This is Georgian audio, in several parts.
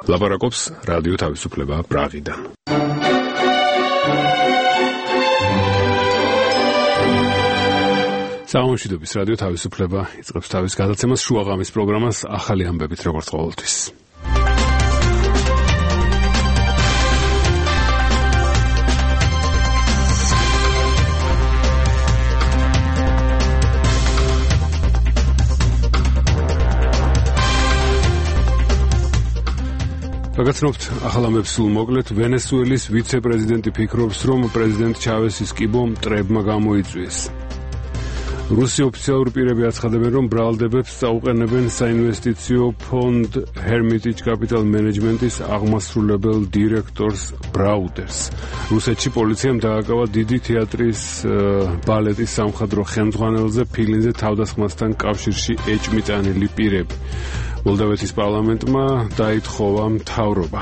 ლაპარაკობს რადიო თავისუფლება პრაღიდან. საომშვიდობის რადიო თავისუფლება იწყებს თავის გადაცემას შუაღამის პროგრამას ახალი ამბებით როგორც ყოველთვის. გაგაცნობთ ახალ ამბებს სულ მოკლედ. ვენესუელის ვიცე-პრეზიდენტი ფიქრობს, რომ პრეზიდენტ ჩავესის კიბო მტრებმა გამოიწვიეს. რუსი ოფიციალური პირები აცხადებენ, რომ ბრალდებებს წაუყენებენ საინვესტიციო ფონდ Hermitage Capital Management-ის აღმასრულებელ დირექტორს ბრაუდერს. რუსეთში პოლიციამ დააკავა დიდი თეატრის ბალეტის სამხატვრო ხელმძღვანელზე ფილინზე თავდასხმასთან კავშირში ეჭმიტანილი პირები. მოლდოვეთის პარლამენტმა დაითხოვა მთავრობა.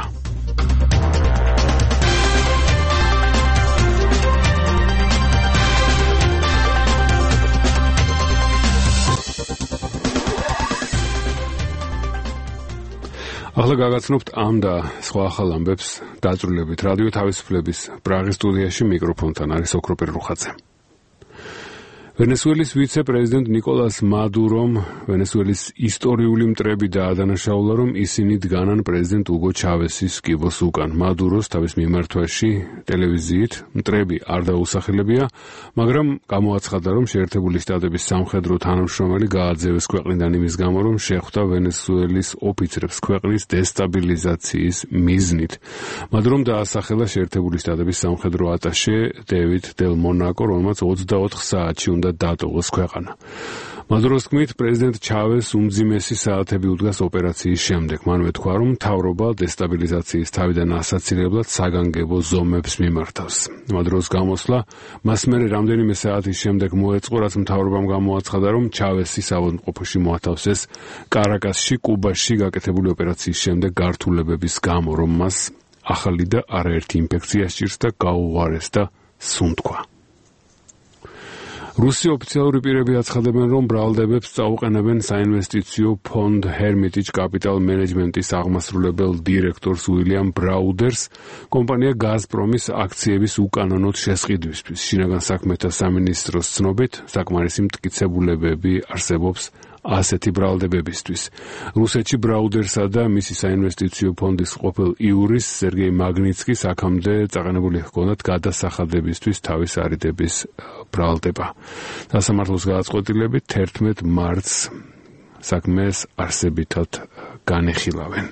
ახლა გაგაცნობთ ამ და სხვა ახალ ამბებს დაწვრილებით რადიო თავისუფლების პრაღის სტუდიაში მიკროფონთან არის ოქროპირ რუხაძე. ვენესუელის ვიცე-პრეზიდენტ ნიკოლას მადურომ ვენესუელის ისტორიული მტრები დაადანაშაულა, რომ ისინი დგანან პრეზიდენტ უგო ჩავესის კიბოს უკან. მადუროს თავის მიმართვაში ტელევიზიით მტრები არ დაუსახელებია, მაგრამ გამოაცხადა, რომ შეერთებული შტატების სამხედრო თანამშრომელი გააძევეს ქვეყნიდან იმის გამო, რომ შეხვდა ვენესუელის ოფიცრებს ქვეყნის დესტაბილიზაციის მიზნით. მადურომ დაასახელა შეერთებული შტატების სამხედრო ატაშე დევიდ დელ მონაკო, რომელმაც 24 საათში უნდა დატოვოს ქვეყანა. მადუროს თქმით, პრეზიდენტ ჩავეს უმძიმესი საათები უდგას ოპერაციის შემდეგ. მან მეთქვა, რომ მთავრობა დესტაბილიზაციის თავიდან ასაცილებლად საგანგებო ზომებს მიმართავს. მადუროს გამოსვლა მას მერე რამდენიმე საათის შემდეგ მოეწყო, რაც მთავრობამ გამოაცხადა, რომ ჩავესის ავადმყოფოში მოათავსეს კარაკასში, კუბაში გაკეთებული ოპერაციის შემდეგ გართულებების გამო, რომ მას ახალი და არაერთი ინფექცია სჭირს და გაუღვარეს და სუნთქვა. რუსი ოფიციალური პირები აცხადებენ, რომ ბრალდებებს წაუყენებენ საინვესტიციო ფონდ Hermitage Capital Management-ის აღმასრულებელ დირექტორს უილიამ ბრაუდერს კომპანია გაზპრომის აქციების უკანონოდ შესყიდვისთვის. შინაგან საქმეთა სამინისტროს ცნობით, საკმარისი მტკიცებულებები არსებობს ასეთი ბრალდებებისთვის. რუსეთში ბრაუდერსა და მისი საინვესტიციო ფონდის ყოფილ იურის სერგეი მაგნიცკის აქამდე წაყენებული ჰქონდათ გადასახადებისთვის თავის არიდების ბრალდება. სასამართლოს გადაწყვეტილებით 11 მარტს საქმეს არსებითად განეხილავენ.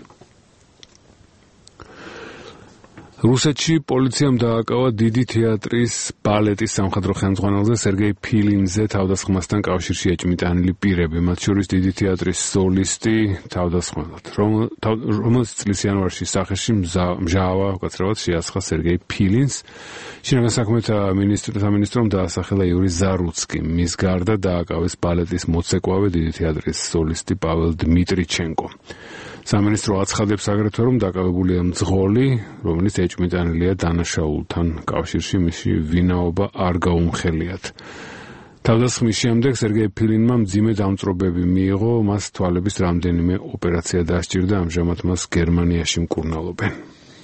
რუსეთში პოლიციამ დააკავა დიდი თეატრის ბალეტის სამხატვრო ხელმძღვანელზე სერგეი ფილინზე თავდასხმასთან კავშირში ეჭმიტანილი პირები, მათ შორის დიდი თეატრის სოლისტი თავდასხმელად, რომელიც წლის იანვარში სახეში მჟავა უკაცრავად შეასხა სერგეი ფილინს. შინაგან საქმეთა სამინისტრომ დაასახელა იური ზარუცკი. მის გარდა დააკავეს ბალეტის მოცეკვავე დიდი თეატრის სოლისტი პაվել დმიტრიჩენკო. სამინისტრო აცხადებს აგრეთვე, რომ დაკავებულია მძღოლი, რომელიც ეჭმიტანილია დანაშაულთან კავშირში, მისი ვინაობა არ გაუმხელიათ. თავდასხმის შემდეგ სერგეი ფილინმა მძიმე დამწვრობები მიიღო, მას თვალების რამდენიმე ოპერაცია დასჭირდა, ამჟამად მას გერმანიაში მკურნალობენ.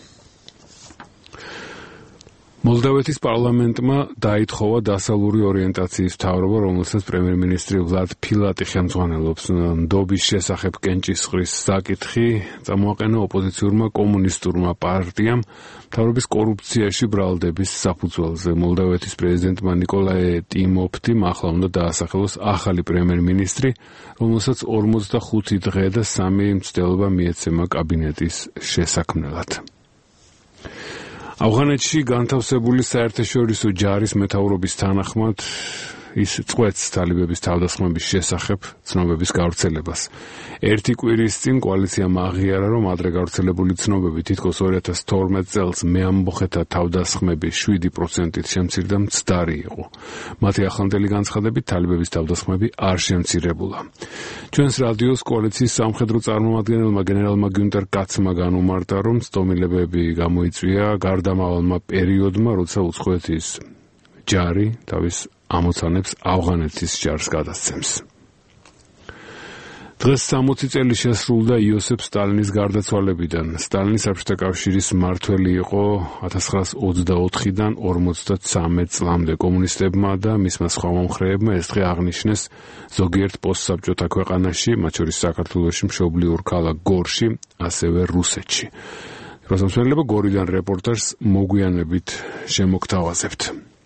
მოლდოვეთის პარლამენტმა დაითხოვა დასავლური ორიენტაციის მთავრობა, რომელსაც პრემიერ-მინისტრი ვლად ფილატი ხელმძღვანელობს. ნდობის შესახებ კენჭისყრის საკითხი წამოაყენა ოპოზიციურმა კომუნისტურმა პარტიამ მთავრობის კორუფციაში ბრალდების საფუძველზე. მოლდოვეთის პრეზიდენტმა ნიკოლაე ტიმოფტიმ ახლა უნდა დაასახელოს ახალი პრემიერ-მინისტრი, რომელსაც 45 დღე და 3 მცდელობა მიეცემა კაბინეტის შესაქმნელად. ავღანეთში განთავსებული საერთაშორისო ჯარის მეთაურობის თანახმად ის წყვეტს თალიბების თავდასხმების შესახებ ცნობების გავრცელებას. ერთი კვირის წინ კოალიციამ აღიარა, რომ ადრე გავრცელებული ცნობები თითქოს 2012 წელს მეამბოხეთა თავდასხმების 7%-ით შემცირდა მცდარი იყო. მათი ახლანდელი განცხადებით თალიბების თავდასხმები არ შემცირებულა. ჩვენს რადიოს კოალიციის სამხედრო წარმომადგენელმა გენერალმა გიუნტერ კაცმა განუმარტა, რომ ცდომილებები გამოიწვია გარდამავალმა პერიოდმა, როცა უცხოეთის ჯარი თავის ამოცანებს ავღანეთის ჯარს გადასცემს. დღეს 60 წელი შესრულდა იოსებ სტალინის გარდაცვალებიდან. სტალინი საბჭოთა კავშირის მმართველი იყო 1924-დან 53 წლამდე. კომუნისტებმა და მისმა სხვა მომხრეებმა ეს დღე აღნიშნეს ზოგიერთ პოსტსაბჭოთა ქვეყანაში, მათ შორის საქართველოში, მშობლიურ ქალაქ გორში, ასევე რუსეთში. რუსთაველებო გორიდან რეპორტაჟს მოგვიანებით შემოგთავაზებთ.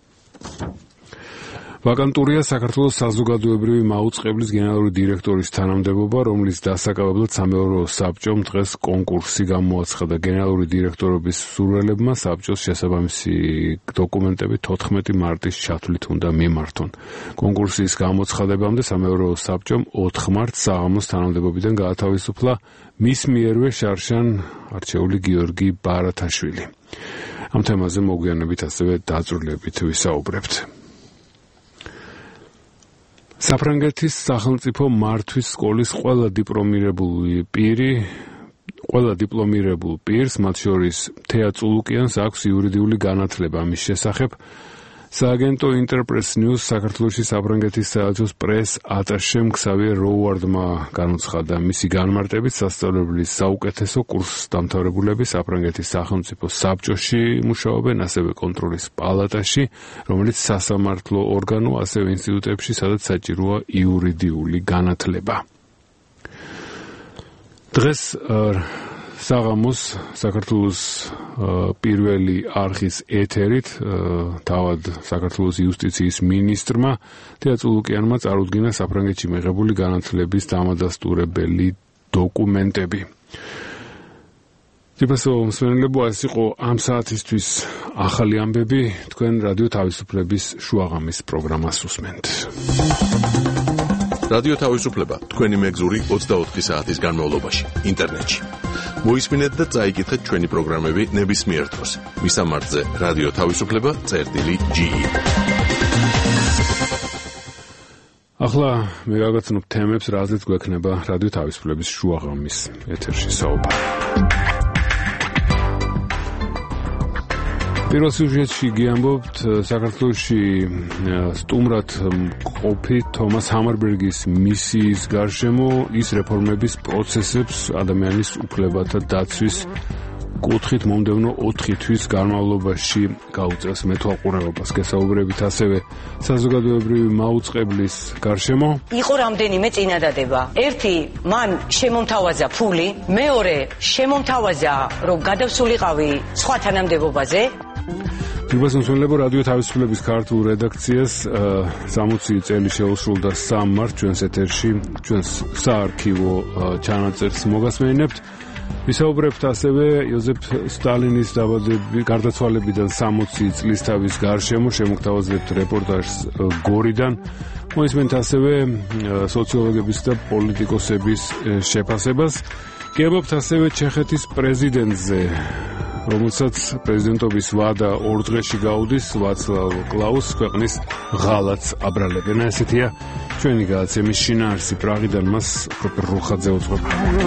ვაკანტურია საქართველოს საზოგადოებრივი მაუწყებლის გენერალური დირექტორის თანამდებობა, რომლის დასაკავებლად სამეურვეო საბჭომ დღეს კონკურსი გამოაცხადა. გენერალური დირექტორობის მსურველებმა საბჭოს შესაბამისი დოკუმენტები 14 მარტის ჩათვლით უნდა მიმართონ. კონკურსის გამოცხადებამდე სამეურვეო საბჭომ 4 მარტს საღამოს თანამდებობიდან გაათავისუფლა მის მიერვე შარშან არჩეული გიორგი ბარათაშვილი. ამ თემაზე მოგვიანებით ასევე დაწვრილებით ვისაუბრებთ. საფრანგეთის სახელმწიფო მართვის სკოლის ყველა დიპლომირებულ პირს, მათ შორის თეა წულუკიანს აქვს იურიდიული განათლება. ამის შესახებ სააგენტო ინტერპრეს ნიუს საქართველოში საფრანგეთის საელჩოს პრეს ატაშემ ქსავიერ როუარდმა განუცხადა. მისი განმარტებით სასწავლებლის საუკეთესო კურსს დამთავრებულები საფრანგეთის სახელმწიფო საბჭოში მუშაობენ, ასევე კონტროლის პალატაში, რომელიც სასამართლო ორგანო, ასევე ინსტიტუტებში, სადაც საჭიროა იურიდიული განათლება. დღეს საღამოს საქართველოს პირველი არხის ეთერით თავად საქართველოს იუსტიციის მინისტრმა თეა წულუკიანმა წარუდგინა საფრანგეთში მიღებული განათლების დამადასტურებელი დოკუმენტები. თიფასო მსმენელებო, ეს იყო ამ საათისთვის ახალი ამბები. თქვენ რადიო თავისუფლების შუაღამის პროგრამას უსმენთ. რადიო თავისუფლება თქვენი მეგზური 24 საათის განმავლობაში ინტერნეტში. მოისმინეთ და წაიკითხეთ ჩვენი პროგრამები ნებისმიერ დროს. მისამართზე რადიო თავისუფლება.ge. ახლა მე გავაცნობ თემებს, რაზეც გვექნება რადიო თავისუფლების შუაღამის ეთერში საუბარი. პირველ სიუჟეტში გიამბობთ საქართველოში სტუმრად მყოფი თომას ჰამარბერგის მისიის გარშემო ის რეფორმების პროცესებს ადამიანის უფლებათა დაცვის კუთხით მომდევნო 4 თვის განმავლობაში გაუწევს მეთვალყურეობას. გესაუბრებით ასევე საზოგადოებრივი მაუწყებლის გარშემო. იყო რამდენიმე წინადადება. ერთი, მან შემომთავაზა ფული, მეორე, შემომთავაზა, რომ გადავსულიყავი სხვა თანამდებობაზე. თვითმსმენელებო, რადიო თავისუფლების ქართულ რედაქციას 60 წელი შეუსრულდა 3 მარტს ჩვენს ეთერში, ჩვენს საარქივო ჩანაწერს მოგასმენინებთ. ვისაუბრებთ ასევე იოზეფ სტალინის გარდაცვალებიდან 60 წლისთავის გარშემო, შემოგთავაზებთ რეპორტაჟს გორიდან. მოისმენთ ასევე სოციოლოგების და პოლიტიკოსების შეფასებას. გიამბობთ ასევე ჩეხეთის პრეზიდენტზე, რომელსაც პრეზიდენტობის ვადა 2 დღეში გაუდის ვაცლავ კლაუს ქვეყნის ღალატს აბრალებენ. ესეთია ჩვენი გადაცემის შინაარსი. პრაღიდან მას პროფესორ რუხაძე უძღვება.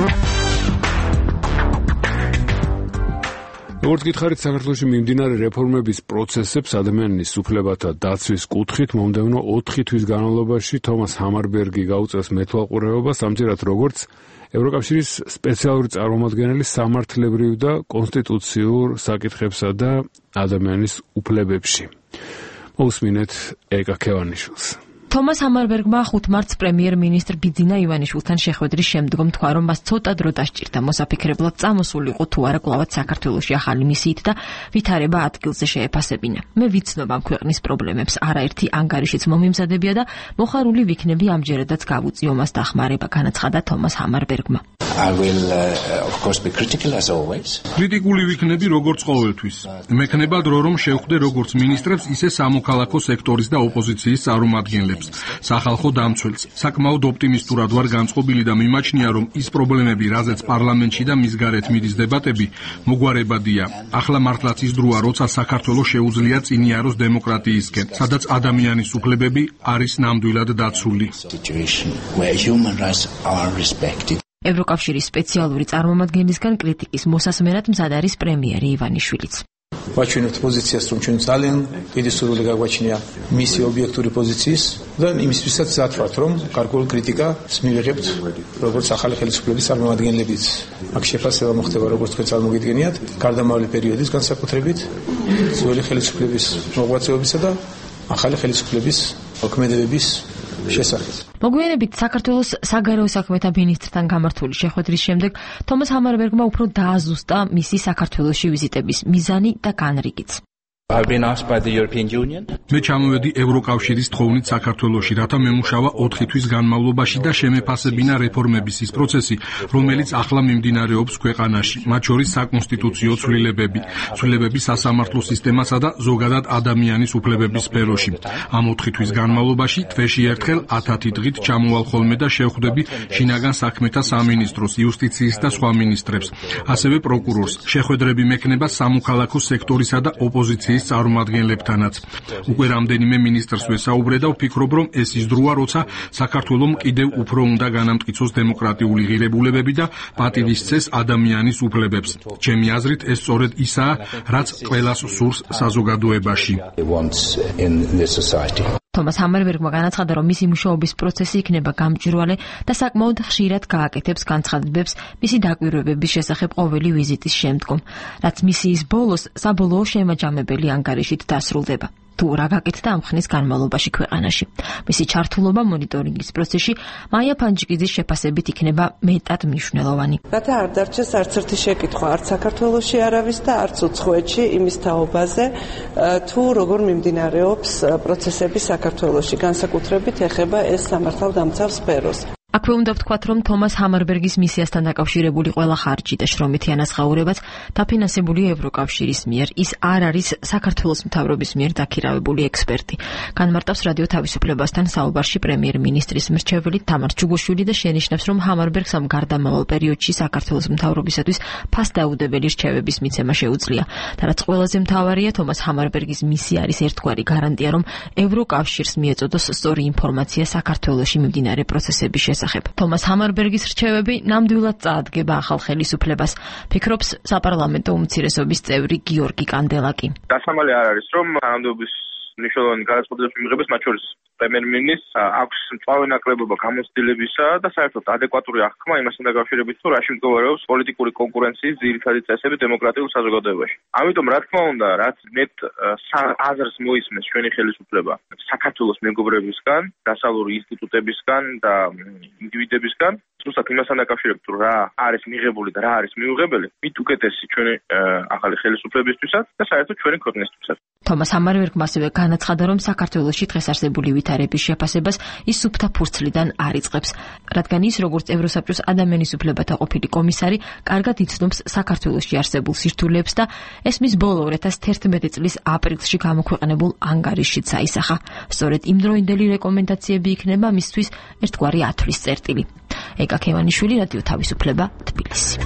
როგორც გითხარით, საქართველოში მიმდინარე რეფორმების პროცესებს ადამიანის უფლებათა დაცვის კუთხით მომდევნო 4 თვის განმავლობაში თომას ჰამარბერგი გაუწევს მეთვალყურეობას, ამჯერად როგორც ევროკავშირის სპეციალური წარმომადგენელი სამართლებრივ და კონსტიტუციურ საკითხებსა და ადამიანის უფლებებში. მოусმინეთ ეკა ქევანიშვილს. თომას ჰამარბერგმა 5 მარტს პრემიერ-მინისტრ ბიძინა ივანიშვილთან შეხვედრის შემდგომ თქვა, რომ მას ცოტა დრო დასჭირდა მოსაფიქრებლად წამოსულიყო თუ არა კვლავაც საქართველოში ახალი მისიით და ვითარება ადგილზე შეეფასებინა. მე ვიცნობ ამ ქვეყნის პრობლემებს, არაერთი ანგარიშიც მომიმზადებია და მოხარული ვიქნები ამჯერადაც გავუწიო მას დახმარება, განაცხადა თომას ჰამარბერგმა. I will of course be critical as always. კრიტიკული ვიქნები როგორც ყოველთვის. მექნება დრო რომ შევხვდე როგორც მინისტრებს, ისე სამოქალაქო სექტორის და ოპოზიციის წარმომადგენლებს, სახალხო დამცველს. საკმაოდ ოპტიმისტურად ვარ განწყობილი და მიმაჩნია, რომ ის პრობლემები, რაზეც პარლამენტში და მის გარეთ მიდის დებატები, მოგვარებადია. ახლა მართლაც ის დროა, როცა საქართველოს შეუძლია წინიაროს დემოკრატიისკენ, სადაც ადამიანის უფლებები არის ნამდვილად დაცული. ევროკავშირის სპეციალური წარმომადგენლისგან კრიტიკის მოსასმენად მზად არის პრემიერი ივანიშვილიც. ვაჩვენებთ პოზიციას, რომ ჩვენ ძალიან დიდი სურვილი გაგვაჩნია მისი ობიექტური პოზიციის და იმისთვისაც მზად ვართ, რომ გარკვეული კრიტიკას მივიღებთ, როგორც ახალი ხელისუფლების წარმომადგენლებიც. აქ შეფასება მოხდება, როგორც თქვენ წარმოგიდგენიათ, გარდამავალი პერიოდის განსაკუთრებით ძველი ხელისუფლების მოღვაწეობისა და ახალი ხელისუფლების მოქმედებების შესახებ. მოგვიანებით საქართველოს საგარეო საქმეთა მინისტრთან გამართული შეხვედრის შემდეგ თომას ჰამარბერგმა უფრო დააზუსტა მისი საქართველოში ვიზიტების მიზანი და განრიგიც. მე ჩამოვედი ევროკავშირის თხოვნით საქართველოში, რათა მემუშავა 4 თვის განმავლობაში და შემეფასებინა რეფორმების ის პროცესი, რომელიც ახლა მიმდინარეობს ქვეყანაში, მათ შორის საკონსტიტუციო ცვლილებები სასამართლო სისტემასა და ზოგადად ადამიანის უფლებების სფეროში. ამ 4 თვის განმავლობაში თვეში ერთხელ 10 დღით ჩამოვალ ხოლმე და შევხვდები შინაგან საქმეთა სამინისტროს, იუსტიციის და სხვა მინისტრებს, ასევე პროკურორს. შეხვედრები მექნება სამოქალაქო სექტორისა და ოპოზიციის წარმომადგენლებთანაც. უკვე რამდენიმე მინისტრს ვესაუბრე და ვფიქრობ, რომ ეს ის დროა, როცა საქართველომ კიდევ უფრო უნდა განამტკიცოს დემოკრატიული ღირებულებები და პატივისცეს ადამიანის უფლებებს. ჩემი აზრით, ეს სწორედ ისაა, რაც ყველას სურს საზოგადოებაში. თომას ჰამარბერგმა განაცხადა, რომ მისი მუშაობის პროცესი იქნება გამჭვირვალე და საკმაოდ ხშირად გააკეთებს განცხადებებს მისი დაკვირვებების შესახებ ყოველი ვიზიტის შემდგომ, რაც მისიის ბოლოს საბოლოო შემაჯამებელი ანგარიშით დასრულდება. თუ რა გაკეთდა ამ ხნის განმავლობაში ქვეყანაში. მისი ჩართულობა მონიტორინგის პროცესში მაია ფანჯიკიძის შეფასებით იქნება მეტად მნიშვნელოვანი. რათა არ დარჩეს არც ერთი შეკითხვა, არც საქართველოში არავის და არც უცხოეთში იმის თაობაზე, თუ როგორ მიმდინარეობს პროცესები საქართველოში, განსაკუთრებით ეხება ეს სამართალდამცავ სფეროს. აქვე უნდა ვთქვათ, რომ თომას ჰამარბერგის მისიასთან დაკავშირებული ყველა ხარჯი და შრომითი ანაზღაურებაც დაფინანსებულია ევროკავშირის მიერ. ის არ არის საქართველოს მთავრობის მიერ დაქირავებული ექსპერტი. განმარტავს რადიო თავისუფლებასთან საუბარში პრემიერ-მინისტრის მრჩეველი თამარ ჩუგოშვილი და შენიშნებს, რომ ჰამარბერგს ამ გარდამავალ პერიოდში საქართველოს მთავრობისათვის ფასდაუდებელი რჩევების მიცემა შეუძლია. და რაც ყველაზე მთავარია, თომას ჰამარბერგის მისია არის ერთგვარი გარანტია, რომ ევროკავშირს მიეწოდოს სწორი ინფორმაცია საქართველოში მიმდინარე პროცესების შესახებ. თომას ჰამარბერგის რჩევები ნამდვილად წაადგება ახალ ხელისუფლებას, ფიქრობს საპარლამენტო უმცირესობის წევრი გიორგი კანდელაკი. დასამალი არ არის, რომ თანამდებობის მნიშვნელოვანი გადაწყვეტილების მიღებას, მათ შორის პრემიერ-მინისტრს აქვს მწვავე ნაკლებობა გამოცდილებისა და საერთოდ ადეკვატური აღქმა იმასთან დაკავშირებით, თუ რაში მდგომარეობს პოლიტიკური კონკურენციის ძირითადი წესები დემოკრატიულ საზოგადოებაში. ამიტომ, რა თქმა უნდა, რაც მეტ აზრს მოისმენს ჩვენი ხელისუფლება საქართველოს მეგობრებისგან, დასავლური ინსტიტუტებისგან და ინდივიდებისგან, ზუსტად იმასთან დაკავშირებით, თუ რა არის მიღებული და რა არის მიუღებელი, მით უკეთესი ჩვენი ახალი ხელისუფლებისთვისაც და საერთოდ ჩვენი ქვეყნისთვისაც. თომას ჰამარბერგმა ასევე განაცხადა, რომ საქართველოში დღეს არსებული ვითარების შეფასებას ის სუფთა ფურცლიდან არ იწყებს, რადგან ის, როგორც ევროსაბჭოს ადამიანის უფლებათა ყოფილი კომისარი, კარგად იცნობს საქართველოში არსებულ სირთულეებს და ესმის ბოლო 2011 წლის აპრილში გამოქვეყნებულ ანგარიშშიც აისახა. სწორედ იმდროინდელი რეკომენდაციები იქნება მისთვის ერთგვარი ათვლის წერტილი. ეკა ქევანიშვილი, რადიო თავისუფლება, თბილისი.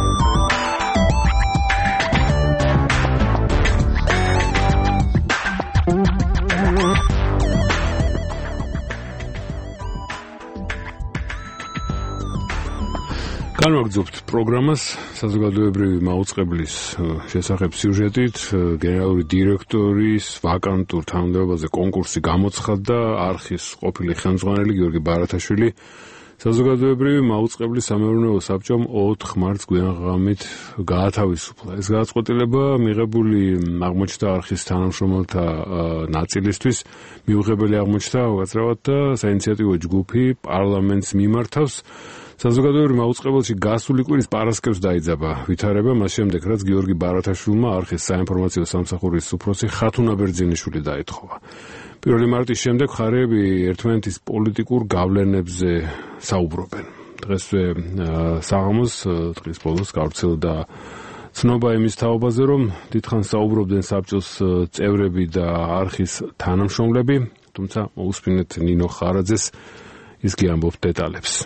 განვაგრძობთ პროგრამას საზოგადოებრივი მაუწყებლის შესახებ სიუჟეტით. გენერალური დირექტორის ვაკანტურ თანამდებობაზე კონკურსი გამოცხადდა. არხის ყოფილი ხელმძღვანელი გიორგი ბარათაშვილი საზოგადოებრივი მაუწყებლის სამეურნეო საბჭომ 4 მარტს გვიანღამით გაათავისუფლა. ეს გადაწყვეტილება მიღებული აღმოჩნდა არხის თანამშრომელთა ნაწილისთვის. მიუღებელი აღმოჩნდა უკაცრავად და საინიციატივო ჯგუფი პარლამენტს მიმართავს. საზოგადოებრივ მაუწყებელში გასული კვირის პარასკევს დაიძაბა ვითარება, მას შემდეგ რაც გიორგი ბარათაშვილმა არხის საინფორმაციო სამსახურის უფროსი ხათუნა ბერძენიშვილი დაეთხოვა. 1 მარტის შემდეგ მხარეები ერთმანეთის პოლიტიკურ გავლენებზე საუბრობენ. დღესვე საღამოს დღის ბოლოს გავრცელდა ცნობა იმის თაობაზე, რომ დიდხანს საუბრობდნენ საბჭოს წევრები და არხის თანამშრომლები, თუმცა მოусმინეთ ნინო ხარაძეს, ის კი ამბობს დეტალებს.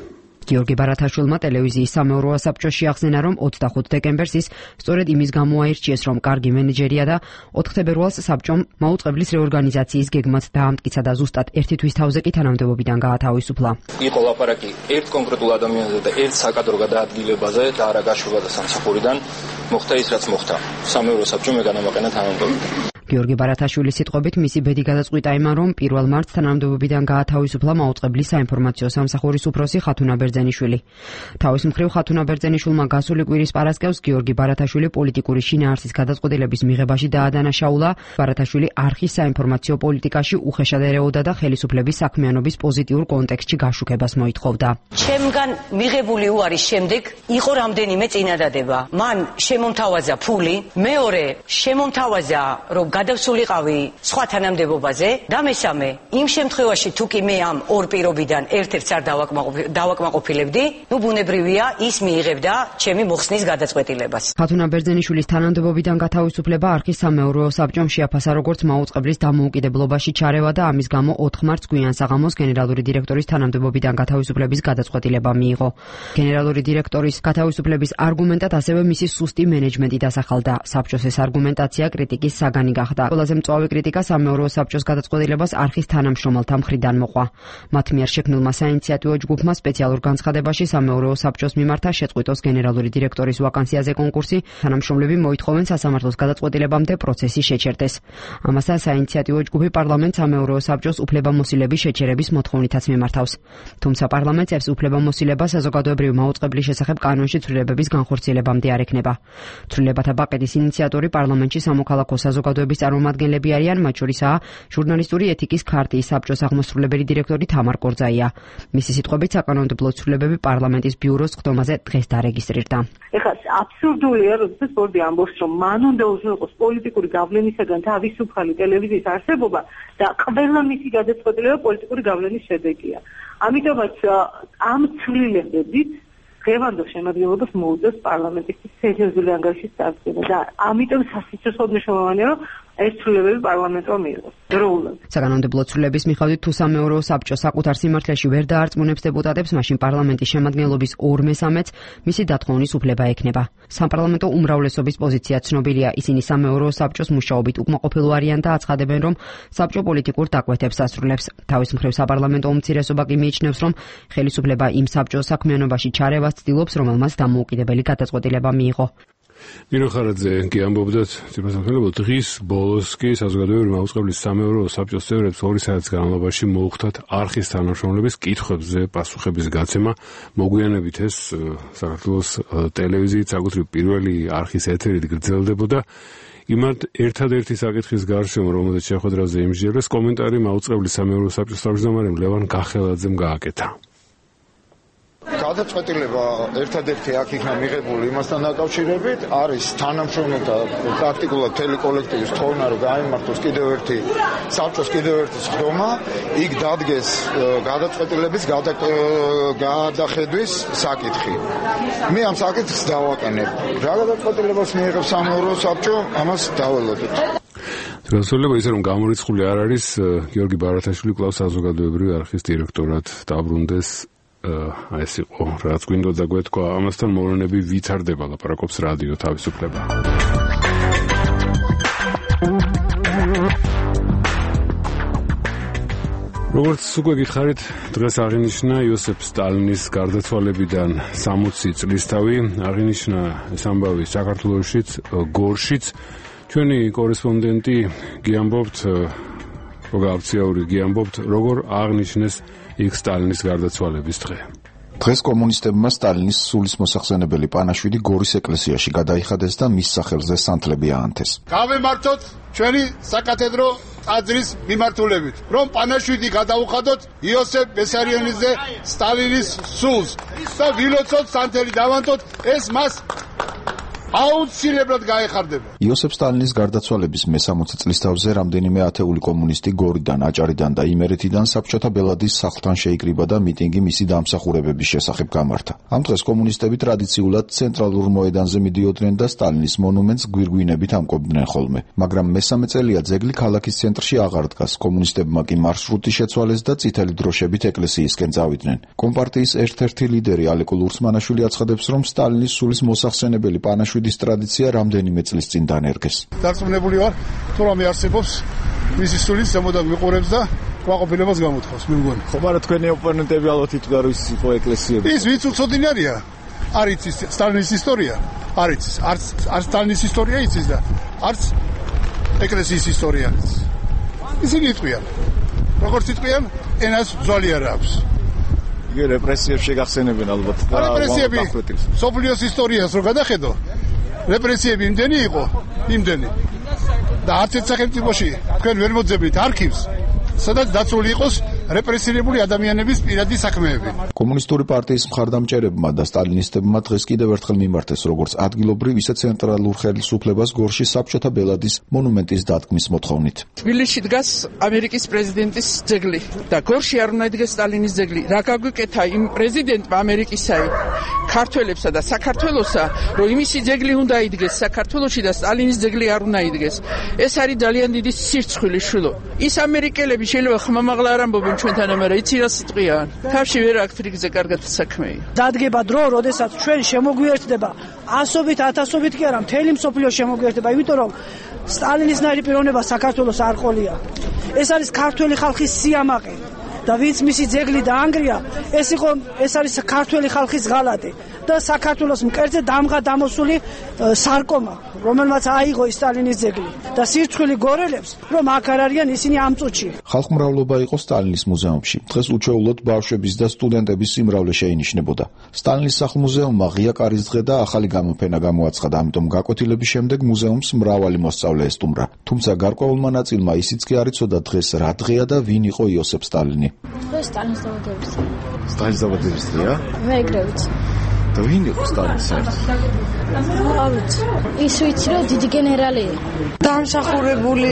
გიორგი ბარათაშვილმა ტელევიზიის სამეურვეო საბჭოში ახსენა, რომ 25 დეკემბერს ის სწორედ იმის გამო აირჩიეს, რომ კარგი მენეჯერია და 4 თებერვალს საბჭომ მაუწყებლის რეორგანიზაციის გეგმაც დაამტკიცა და ზუსტად ერთი თვის თავზე კი თანამდებობიდან გაათავისუფლა. იყო ლაპარაკი ერთ კონკრეტულ ადამიანზე და ერთ საკადრო გადაადგილებაზე და არა გაშვება სამსახურიდან. მოხდა ის, რაც მოხდა. სამეურვეო საბჭომ განამაყენა თანამდებობიდან. გიორგი ბარათაშვილის სიტყვებით მისი ბედი გადაწყვიტა იმან, რომ 1 მარტს თანამდებობიდან გაათავისუფლა მაუწყებლის საინფორმაციო სამსახურის უფროსი ხათუნა ბერძენიშვილი. თავის მხრივ ხათუნა ბერძენიშვილმა გასული კვირის პარასკევს გიორგი ბარათაშვილი პოლიტიკური შინაარსის გადაწყვეტილების მიღებაში დაადანაშაულა. ბარათაშვილი არხის საინფორმაციო პოლიტიკაში უხეშად ერეოდა და ხელისუფლების საქმიანობის პოზიტიურ კონტექსტში გაშუქებას მოითხოვდა. ჩემგან მიღებული უარის შემდეგ იყო რამდენიმე წინადადება. მან შემომთავაზა ფული, მეორე შემომთავაზა, რომ გადავსულიყავი სხვა თანამდებობაზე და მესამე იმ შემთხვევაში თუ კი მე ამ ორ პირობიდან ერთ-ერთს არ დავაკმაყოფილებდი, ბუნებრივია ის მიიღებდა ჩემი მოხსნის გადაწყვეტილებას. ხათუნა ბერძენიშვილის თანამდებობიდან გათავისუფლება არხის სამეურვეო საბჭომ შეაფასა როგორც მაუწყებლის დამოუკიდებლობაში ჩარევა და ამის გამო 4 მარტს გვიან საღამოს გენერალური დირექტორის თანამდებობიდან გათავისუფლების გადაწყვეტილება მიიღო. გენერალური დირექტორის გათავისუფლების არგუმენტად ასევე მისი სუსტი მენეჯმენტი დასახელდა. საბჭოს ეს არგუმენტაცია კრიტიკის საგანი გახდა. ყველაზე მწვავე კრიტიკა სამეურვეო საბჭოს გადაწყვეტილებას არხის თანამშრომელთა მხრიდან მოყვა. მათ მიერ შექმნილმა საინიციატივო ჯგუფმა სპეციალურ განცხადებაში სამეურვეო საბჭოს მიმართა შეწყვიტოს გენერალური დირექტორის ვაკანსიაზე კონკურსი. თანამშრომლები მოითხოვენ სასამართლოს გადაწყვეტილებამდე პროცესი შეჩერდეს. ამასთან საინიციატივო ჯგუფი პარლამენტს სამეურვეო საბჭოს უფლებამოსილების შეჩერების მოთხოვნითაც მიმართავს. თუმცა პარლამენტს ეს უფლებამოსილება საზოგადოებრივი მაუწყებლის შესახებ კანონში ცვლილებების განხორციელებამდე არ ექნება. ცვლილებათა პაკეტის ინიციატორი პარლამენტში სამოქალაქო საზოგადოების წარმომადგენლები არიან, მათ შორისაა ჟურნალისტური ეთიკის ქარტიის საბჭოს აღმასრულებელი დირექტორი თამარ კორძაია. მისი სიტყვებით საკანონმდებლო ცვლილებები პარლამენტის ბიუროს ხდომაზე დღეს დარეგისტრირდა. ეხლა აბსურდულია, როდესაც ბორდი ამბობს, რომ მან უნდა უზრუნველყოს პოლიტიკური გავლენისაგან თავისუფალი ტელევიზიის არსებობა და ყველა მისი გადაწყვეტილება პოლიტიკური გავლენის შედეგია. ამიტომაც ამ ცვლილებებით დღევანდელ შემადგენლობას მოუწევს პარლამენტის სერიოზული ანგარიშის წარდგენა და ამიტომ სასიცოცხლოდ მნიშვნელოვანია, რომ ეს ცვლილებები პარლამენტმა მიიღოს დროულად. საკანონმდებლო ცვლილების მიხედვით თუ სამეურვეო საბჭო საკუთარ სიმართლეში ვერ დაარწმუნებს დეპუტატებს, მაშინ პარლამენტის შემადგენლობის 2/3-ს მისი დათხოვნის უფლება ექნება. საპარლამენტო უმრავლესობის პოზიცია ცნობილია, ისინი სამეურვეო საბჭოს მუშაობით უკმაყოფილო არიან და აცხადებენ, რომ საბჭო პოლიტიკურ დაკვეთებს ასრულებს. თავის მხრივ საპარლამენტო უმცირესობა კი მიიჩნევს, რომ ხელისუფლება იმ საბჭოს საქმიანობაში ჩარევას ცდილობს, რომელმაც დამოუკიდებელი გადაწყვეტილება მიიღო. ნინო ხარაძე კი ამბობდა, დღის ბოლოს კი საზოგადოებრივი მაუწყებლის სამეურვეო საბჭოს წევრებს 2 საათის განმავლობაში მოუხდათ არხის თანამშრომლების კითხვებზე პასუხების გაცემა. მოგვიანებით ეს საქართველოს ტელევიზიით საკუთრივ პირველი არხის ეთერით გრძელდებოდა. იმათ ერთადერთი საკითხის გარშემო, რომელზეც შეხვედრაზე იმსჯელეს, კომენტარი მაუწყებლის სამეურვეო საბჭოს თავმჯდომარემ ლევან გახელაძემ გააკეთა. გადაწყვეტილება ერთადერთი აქ იქნა მიღებული იმასთან დაკავშირებით, არის თანამშრომელთა პრაქტიკულად მთელი კოლექტივის თხოვნა, რომ გაიმართოს კიდევ ერთი საბჭოს კიდევ ერთი სხდომა, იქ დადგეს გადაწყვეტილების გადახედვის საკითხი. მე ამ საკითხს დავაყენებ. რა გადაწყვეტილებას მიიღებს სამეურვეო საბჭო, ამას დაველოდოთ. განსხვავება ისე რომ გამორიცხული არ არის, გიორგი ბარათაშვილი კვლავ საზოგადოებრივი არხის დირექტორად დაბრუნდეს. ეს იყო რაც გვინდა დაგვეთქვა. ამასთან მოვლენები ვითარდება, ლაპარაკობს რადიო თავისუფლება. როგორც უკვე გიხარით, დღეს აღინიშნა იოსებ სტალინის გარდაცვალებიდან 60 წლისთავი. აღინიშნა ეს ამბავი საქართველოშიც, გორშიც. ჩვენი კორესპონდენტი გიამბობთ, როგორ გიამბობთ, როგორ აღნიშნეს იქ სტალინის გარდაცვალების დღე. დღეს კომუნისტებმა სტალინის სულის მოსახსენებელი პანაშვიდი გორის ეკლესიაში გადაიხადეს და მის სახელზე სანთლები აანთეს. გავემართოთ ჩვენი საკათედრო ტაძრის მიმართულებით, რომ პანაშვიდი გადაუხადოთ იოსებ ბესარიანიძე სტალინის სულს და ვილოცოთ სანთელი დავანთოთ, ეს მას აუცილებლად გაეხარდება. იოსებ სტალინის გარდაცვალების მე-60 წლის თავზე რამდენიმე ათეული კომუნისტი გორიდან, აჭარიდან და იმერეთიდან საბჭოთა ბელადის სახლთან შეიკრიბა და მიტინგი მისი დამსახურებების შესახებ გამართა. ამ დღეს კომუნისტები ტრადიციულად ცენტრალურ მოედანზე მიდიოდნენ და სტალინის მონუმენტს გვირგვინებით ამკობდნენ ხოლმე. მაგრამ მე-3 წელია ძეგლი ქალაქის ცენტრში აღარ დგას. კომუნისტებმა კი მარშრუტი შეცვალეს და წითელი დროშებით ეკლესიისკენ წავიდნენ. კომპარტიის ერთ-ერთი ლიდერი ალეკო ლურსმანაშვილი აცხადებს, რომ სტალინის სულის მოსახსენებელი პანაშვიდის ტრადიცია რამდენიმე წლის წინ დანერგეს. დარწმუნებული ვარ, თუ რამე არსებობს, მისი სულის ზემოდან ვიყურებს და კმაყოფილებას გამოთხოვს, მე მგონი. ხო, მაგრამ თქვენი ოპონენტები ალბათ იტყვიან, რომ ის იყო ეკლესიები. ის ვინც უცოდინარია, არ იცის სტალინის ისტორია, არ იცის, არც სტალინის ისტორია იცის და არც ეკლესიის ისტორია იცის. ისინი იტყვიან. როგორც იტყვიან, ენას ძვალი არ აქვს. იგი რეპრესიებს შეგახსენებენ ალბათ და რეპრესიები სოფლიოს ისტორიას რო გადახედო, რეპრესიები იმდენი იყო, იმდენი. და არც ერთ სახელმწიფოში თქვენ ვერ მოძებნით არქივს, სადაც დაცული იყოს რეპრესირებული ადამიანების პირადი საქმეები. კომუნისტური პარტიის მხარდამჭერებმა და სტალინისტებმა დღეს კიდევ ერთხელ მიმართეს როგორც ადგილობრივ, ისე ცენტრალურ ხელისუფლებას გორში საბჭოთა ბელადის მონუმენტის დადგმის მოთხოვნით. თბილისში დგას ამერიკის პრეზიდენტის ძეგლი და გორში არ უნდა იდგეს სტალინის ძეგლი. რა გაგვიკეთა იმ პრეზიდენტმა ამერიკისაი ქართველებსა და საქართველოსა, რომ იმისი ძეგლი უნდა იდგეს საქართველოში და სტალინის ძეგლი არ უნდა იდგეს. ეს არის ძალიან დიდი სირცხვილი შვილო. ის ამერიკელები შეიძლება ხმამაღლა არ ამბობენ ჩვენთან, მაგრამ იცი რა სიტყვიან. თავში ვერ აქვს რიგზე კარგად საქმეა. დადგება დრო, როდესაც ჩვენ შემოგვიერთდება ასობით, ათასობით კი არა, მთელი მსოფლიო შემოგვიერთდება, იმიტომ რომ სტალინისნაირი პიროვნება საქართველოს არ ყოლია. ეს არის ქართველი ხალხის სიამაყე და ვინც მისი ძეგლი დაანგრია, ეს არის ქართველი ხალხის ღალატი და საქართველოს მკერდზე დამოსული სარკომა, რომელმაც აიღო სტალინის ძეგლი და სირცხვილი გორელებს, რომ აქ არ არიან ისინი ამ წუთში. ხალხმრავლობა იყო სტალინის მუზეუმში. დღეს უჩვეულოდ ბავშვების და სტუდენტების სიმრავლე შეინიშნებოდა. სტალინის სახლ-მუზეუმმა ღია კარის დღე და ახალი გამოფენა გამოაცხადა, ამიტომ გაკვეთილების შემდეგ მუზეუმს მრავალი მოსწავლე ესტუმრა. თუმცა გარკვეულმა ნაწილმა ისიც კი არ იცოდა დღეს რა დღეა და ვინ იყო იოსებ სტალინი. დღეს სტალინის დაბადების დღე. სტალინის დაბადების დღეა? მე ეგრევით. და ვინ იყო სტალინი საერთოდ? არ ვიცი. ის ვიცი, რომ დიდი გენერალი იყო. დამსახურებული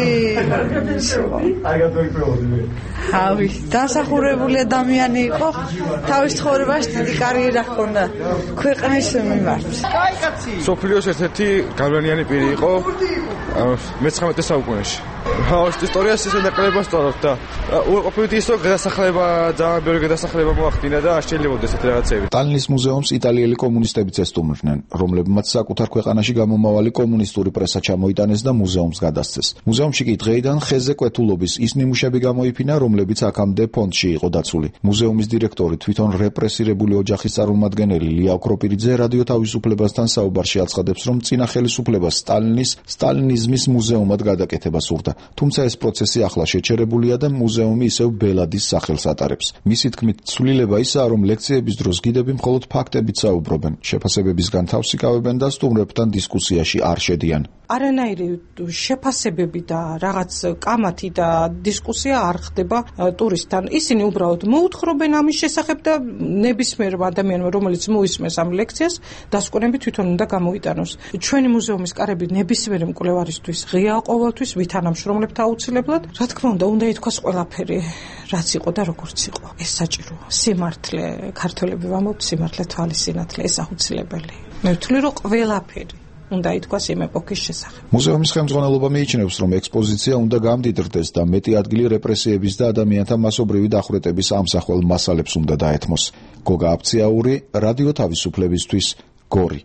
ავი, დამსახურებული ადამიანი იყო. თავის ცხოვრებაში დიდი კარიერა ჰქონდა ქვეყნის მიმართ. სოფლიოს ერთ-ერთი გავლენიანი პირი იყო მე-19 საუკუნეში. ბავშვ ისტორიას ისე ნაკლება სწორად და უყოფით ის რომ გადასახლება ძალიან ბევრი გადასახლება მოახდინა და არ შეიძლება ესეთი რაღაცები. სტალინის მუზეუმს იტალიელი კომუნისტებიც ესტუმრნენ, რომლებმაც საკუთარ ქვეყანაში გამომავალი კომუნისტური პრესა ჩამოიტანეს და მუზეუმს გადასცეს. მუზეუმში კი დღეიდან ხეზე კვეთულობის ის ნიმუშები გამოიფინა, რომლებიც აქამდე ფონდში იყო დაცული. მუზეუმის დირექტორი, თვითონ რეპრესირებული ოჯახის წარმომადგენელი ლია ოქროპირიძე რადიო თავისუფლებასთან საუბარში აცხადებს, რომ წინა ხელისუფლებას სტალინიზმის მუზეუმად გადაკეთება სურდა. თუმცა ეს პროცესი ახლა შეჩერებულია და მუზეუმი ისევ ბელადის სახელს ატარებს. მისი თქმით, ცვლილება ისაა, რომ ლექციების დროს გიდები მხოლოდ ფაქტებით საუბრობენ, შეფასებებისგან თავს იკავებენ და სტუმრებთან დისკუსიაში არ შედიან. არანაირი შეფასებები და რაღაც კამათი და დისკუსია არ ხდება ტურისტთან. ისინი უბრალოდ მოუთხრობენ ამის შესახებ და ნებისმიერ ადამიანმა, რომელიც მოისმენს ამ ლექციას, დასკვნები თვითონ უნდა გამოიტანოს. ჩვენი მუზეუმის კარები ნებისმიერ მკვლევარისთვის ღიაა ყოველთვის, ვითანამშრომლებთ აუცილებლად. რა თქმა უნდა ითქვას ყველაფერი, რაც იყო და როგორც იყო. ეს საჭიროა. სიმართლე, ქართველები ვამბობთ, სიმართლე თვალის სინათლე, ეს აუცილებელი. მე ვთვლი, რომ ყველაფერი უნდა ითქვას იმ ეპოქის შესახებ. მუზეუმის ხელმძღვანელობა მიიჩნევს, რომ ექსპოზიცია უნდა გამდიდრდეს და მეტი ადგილი რეპრესიების და ადამიანთა მასობრივი დახვრეტების ამსახველ მასალებს უნდა დაეთმოს. გოგა აფციაური, რადიო თავისუფლებისთვის, გორი.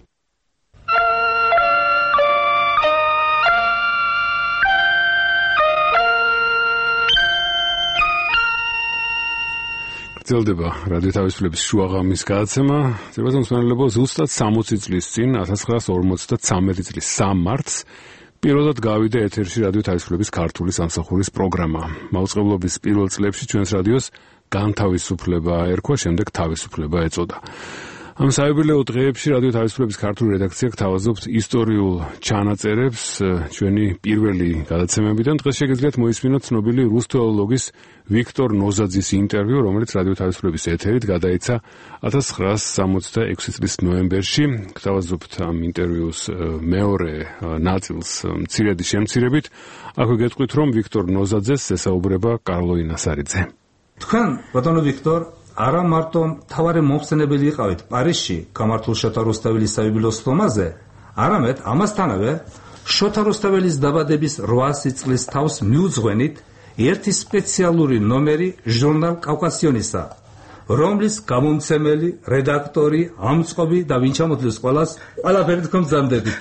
გრძელდება რადიო თავისუფლების შუაღამის გადაცემა. ძებათა მსმენელებო, ზუსტად 60 წლის წინ 1953 წლის 3 მარტს პირველად გავიდა ეთერში რადიო თავისუფლების ქართული სამსახურის პროგრამა. მაუწყებლობის პირველ წლებში ჩვენს რადიოს განთავისუფლება ერქვა, შემდეგ თავისუფლება ეწოდა. ამ საიუბილეო დღეებში რადიო თავისუფლების ქართული რედაქცია გთავაზობთ ისტორიულ ჩანაწერებს ჩვენი პირველი გადაცემებიდან. დღეს შეგიძლიათ მოისმინოთ ცნობილი რუს თეოლოგის ვიქტორ ნოზაძის ინტერვიუ, რომელიც რადიო თავისუფლების ეთერით გადაიცა 1966 წლის ნოემბერში. გთავაზობთ ამ ინტერვიუს მეორე ნაწილს მცირედი შემცირებით. აქვე გეტყვით, რომ ვიქტორ ნოზაძეს ესაუბრება კარლო ინასარიძე. თქვენ, ბატონო ვიქტორ, არა მარტო მთავარი მომხსენებელი იყავით პარიზში გამართულ შოთა რუსთაველის საიუბილეო სხდომაზე, არამედ ამასთანავე შოთა რუსთაველის დაბადების 800 წლის თავს მიუძღვენით ერთი სპეციალური ნომერი ჟურნალ კავკასიონისა, რომლის გამომცემელი, რედაქტორი, ამწყობი და ვინ ჩამოთვლის ყველას ყველაფერი თქვენ ბრძანდებით.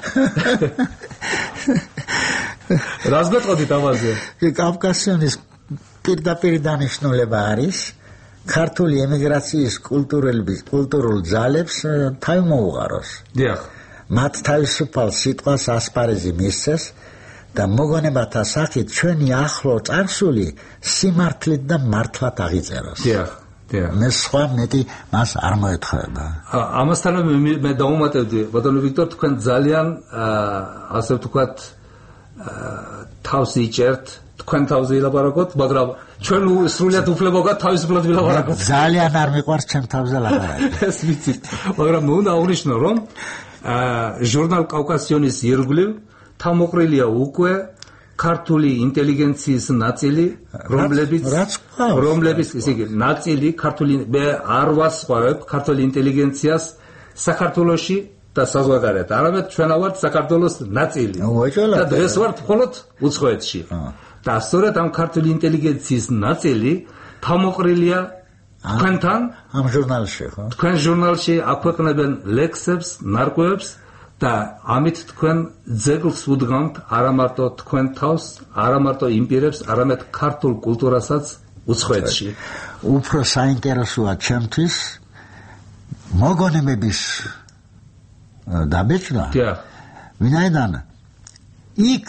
რას გეტყოდით ამაზე? კავკასიონის პირდაპირ დანიშნულება არის ქართული ემიგრაციის კულტურულ ძალებს თავი მოუღაროს. დიახ. მათ თავისუფალ სიტყვას ასპარეზი მისცეს და მოგონებათა სახით ჩვენი ახლო წარსული სიმართლით და მართლად აღიწეროს. დიახ. მე სხვა მეტი მას არ მოეთხოვება. ამასთანავე მე დაუმატებდი, ბატონო ვიქტორ, თქვენ ძალიან ასე ვთქვათ თავს იჭერთ, თქვენ თავზე ილაპარაკოთ, მაგრამ ჩვენ სრულიად უფლება გვაქვს თავისუფლად ვილაპარაკოთ. ძალიან არ მიყვარს ჩემ თავზე ლაპარაკი. ეს ვიცით, მაგრამ მე უნდა აღვნიშნო, რომ ჟურნალ კავკასიონის ირგვლივ თავმოყრილია უკვე ქართული ინტელიგენციის ნაწილი, რომლებიც ისე ნაწილი ქართული მე არ ვასწავლებ ქართული ინტელიგენციას საქართველოში და საზღვარგარეთ. არამედ ჩვენ ვართ საქართველოს ნაწილი. და დღეს ვართ მხოლოდ უცხოეთში. და სწორედ ამ ქართული ინტელიგენციის ნაწილი თავმოყრილია თქვენთან ამ ჟურნალში, ხო? თქვენ ჟურნალში აქვეყნებენ ლექსებს, ნარკვევებს და ამით თქვენ ძეგლს უდგამთ არა მარტო თქვენ თავს, არა მარტო იმ პირებს, არამედ ქართულ კულტურასაც უცხოეთში. უფრო საინტერესოა ჩემთვის მოგონებების დაბეჭდა. ვინაიდან იქ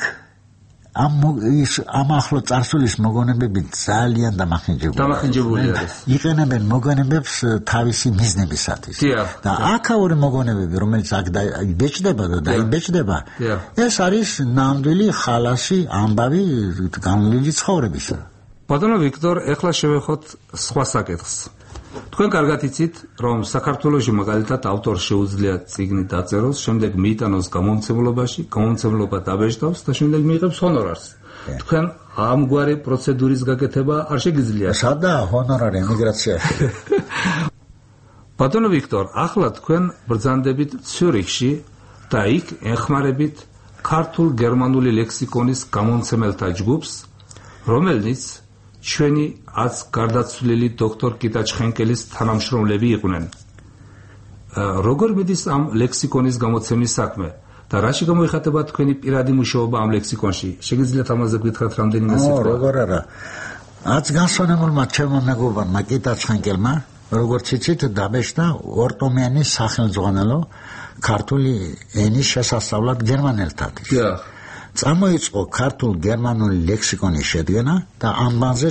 ამ ახლო წარსულის მოგონებები ძალიან დამახინჯებული არის. იყენებენ მოგონებებს თავისი მიზნებისათვის. და აქაური მოგონებები, რომელიც აქ იბეჭდება და დაიბეჭდება, ეს არის ნამდვილი ხალასი ამბავი განვლილი ცხოვრებისა. ბატონო ვიქტორ, ეხლა შევეხოთ სხვა საკითხს. თქვენ კარგად იცით, რომ საქართველოში მაგალითად ავტორს შეუძლია წიგნი დაწეროს, შემდეგ მიიტანოს გამომცემლობაში, გამომცემლობა დაბეჭდავს და შემდეგ მიიღებს ჰონორარს. თქვენ ამგვარი პროცედურის გაკეთება არ შეგიძლიათ? სადაა ჰონორარი ემიგრაციაში? ბატონო ვიქტორ, ახლა თქვენ ბრძანდებით ციურიხში და იქ ეხმარებით ქართულ-გერმანული ლექსიკონის გამომცემელთა ჯგუფს, რომელიც ჩვენი აც გარდაცვლილი დოქტორ კიტა ჩხენკელის თანამშრომლები იყვნენ. როგორ მიდის ამ ლექსიკონის გამოცემის საქმე და რაში გამოიხატება თქვენი პირადი მუშაობა ამ ლექსიკონში? შეგიძლიათ ამაზე გითხრათ რამდენიმე სიტყვა? როგორ არა. აც განსვენებულმა ჩემმა მეგობარმა კიტა ჩხენკელმა, როგორც იცით, დაბეჭდა ორტომიანი სახელმძღვანელო ქართული ენის შესასწავლად გერმანელთათვის. წამოიწყო ქართულ-გერმანული ლექსიკონის შედგენა და ამბანზე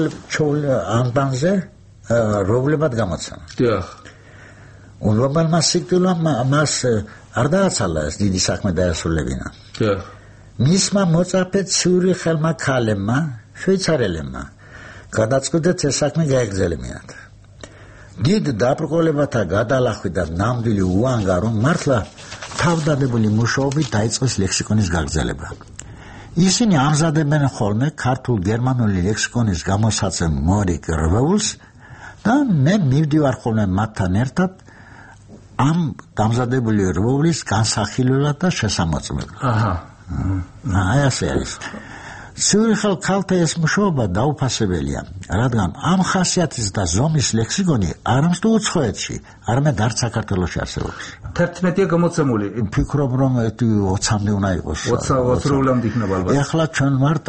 რომლებად გამოცემა. უნლობელმა სიკვდილმა მას არ დააცალა ეს დიდი საქმე დაესრულებინა. მისმა მოწაფე ციურიხელმა ქალებმა, შვეიცარელებმა გადაწყვიტეს ეს საქმე გაეგრძელებინათ. დიდ დაბრკოლებათა გადალახვით და ნამდვილი უანგარო მართლა თავდადებული მუშაობით დაიწყეს ლექსიკონის გაგრძელება. ისინი ამზადებენ ხოლმე ქართულ-გერმანული ლექსიკონის გამოსაცემ მორიგ რვეულს და მე მივდივარ ხოლმე მათთან ერთად ამ დამზადებული რვეულის განსახილველად და შესამოწმებლად. აი ასე არის. ციურიხელ ქალთა ეს მუშაობა დაუფასებელია, რადგან ამ ხასიათის და ზომის ლექსიკონი არ ამსто უცხოეთში, არამედ არც საქართველოში არსებობს. 11-ია გამოცემული. ვფიქრობ, რომ 20-მდე უნდა იყოს. 20 როვლამდე იქნება ალბათ. ეხლა ჩვენ ვართ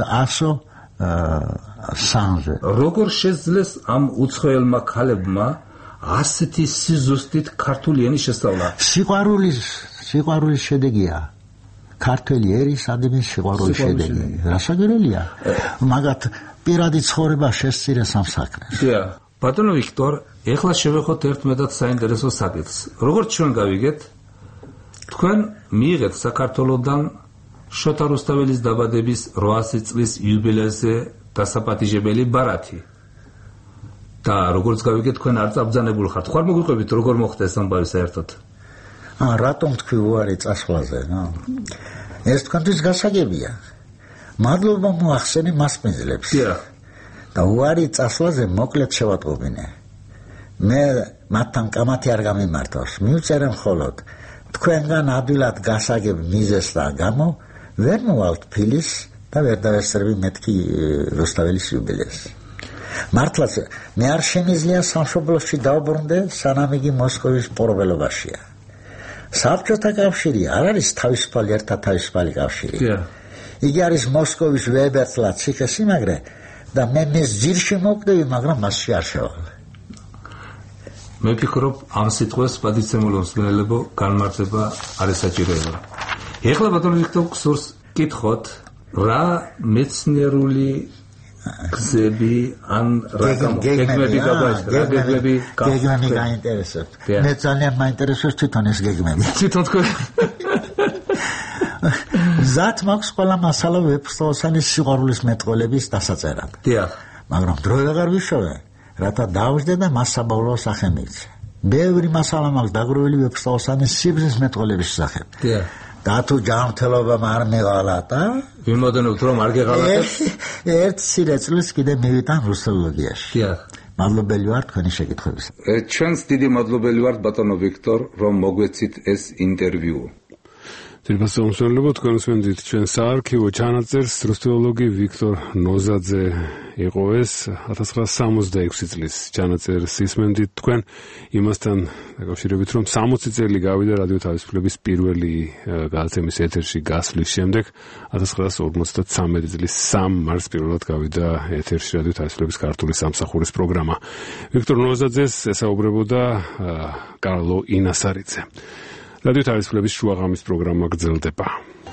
103-ზე. როგორ შეძლეს ამ უცხოელმა ქალებმა ასეთი სიზუსტით ქართული ენის შესწავლა? სიყვარულის შედეგია. ქართული ერის ადამიანის სიყვარულის შედეგი. რასაგერელია? მაგათ პირადი ცხოვრება შესწირეს ამ საქმეს. ბატონო ვიქტორ, ეხლა შევეხოთ ერთმეტად საინტერესო საკითხს. როგორც ჩვენ გავიგეთ, თქვენ მიიღეთ საქართველოსდან შოთა რუსთაველის დაბადების 800 წლის იუბილეზე დასაპატიჟებელი ბარათი. და როგორც გავიგეთ, თქვენ არ წაბძანებულ ხართ. ხარ მოგვიყვებით, როგორ მოხდა ეს ამბავი საერთოდ? რატომ თქვი უარი წასვლაზე, ეს თქვენთვის გასაგებია. მადლობა მოახსენე მასპინძლებს. და უარი წასვლაზე მოკლედ შევატყობინე. მე მათთან კამათი არ გამიმართავს. მივწერე მხოლოდ თქვენგან ადვილად გასაგებ მიზეზთა გამო ვერ მოვალთ ფილის და ვერ დავესწრები მეთქი რუსთაველის იუბილეს. მართლაც მე არ შემიძლია სამშობლოში დავბრუნდე, სანამ იგი მოსკოვის პორბელობაშია. საბჭოთა კავშირი არ არის თავისუფალი ერთადთავისუფალი კავშირი. იგი არის მოსკოვის ვებერთლა ციხესიმაგრე და მე მის ძირში მოვკვდები, მაგრამ მასში არ შევალ. მე ვფიქრობ, ამ სიტყვას პატივცემულო მსმენელებო განმარტება არ ესაჭიროება. ეხლა ბატონო ვიქტორ გსურს კითხოთ, რა მეცნიერული გზები ან რა გეგმები გაბაჟდა, გეგმები გაინტერესებთ. მე ძალიან მაინტერესებს თვითონ ეს გეგმები. თვითონ თქვენ ზათ მაქვს ყველა მასალა ვეფხისტყაოსანის სიყვარულის მეტყველების დასაწერად. მაგრამ დრო ვეღარ ვიშოვე, რათა დავждე და მას საბოლოო სახე მივცე. ბევრი მასალა მაქვს დაგროვილი ვეფხისტყაოსანის სიბრძნის მეტყველების შესახებ. და თუ ჯანმრთელობამ არ მეღალატა, ვიმოდენებთ რომ არ გეღალატეთ, ერთ სირე წლის კიდე მივიტან რუსოლოგიაში. მადლობელი ვარ თქვენი შეკითხვების. ჩვენს დიდი მადლობელი ვართ ბატონო ვიქტორ, რომ მოგვეცით ეს ინტერვიუ. Trebuie să თქვენ ვსმენთ ჩვენ საარქივო ჩანაწერს რუსთველოლოგი ვიქტორ ნოზაძე იყო ეს 1966 წლის ჩანაწერს ისმენდით თქვენ იმასთან დაკავშირებით რომ 60 წელი გავიდა რადიო თავისუფლების პირველი გადაცემის ეთერში გასვლის შემდეგ 1953 წლის 3 მარტს პირველად გავიდა ეთერში რადიო თავისუფლების ქართული სამსახურის პროგრამა ვიქტორ ნოზაძეს ესაუბრებოდა კარლო ინასარიძე რადიო თავისუფლების შუაღამის პროგრამა გრძელდება.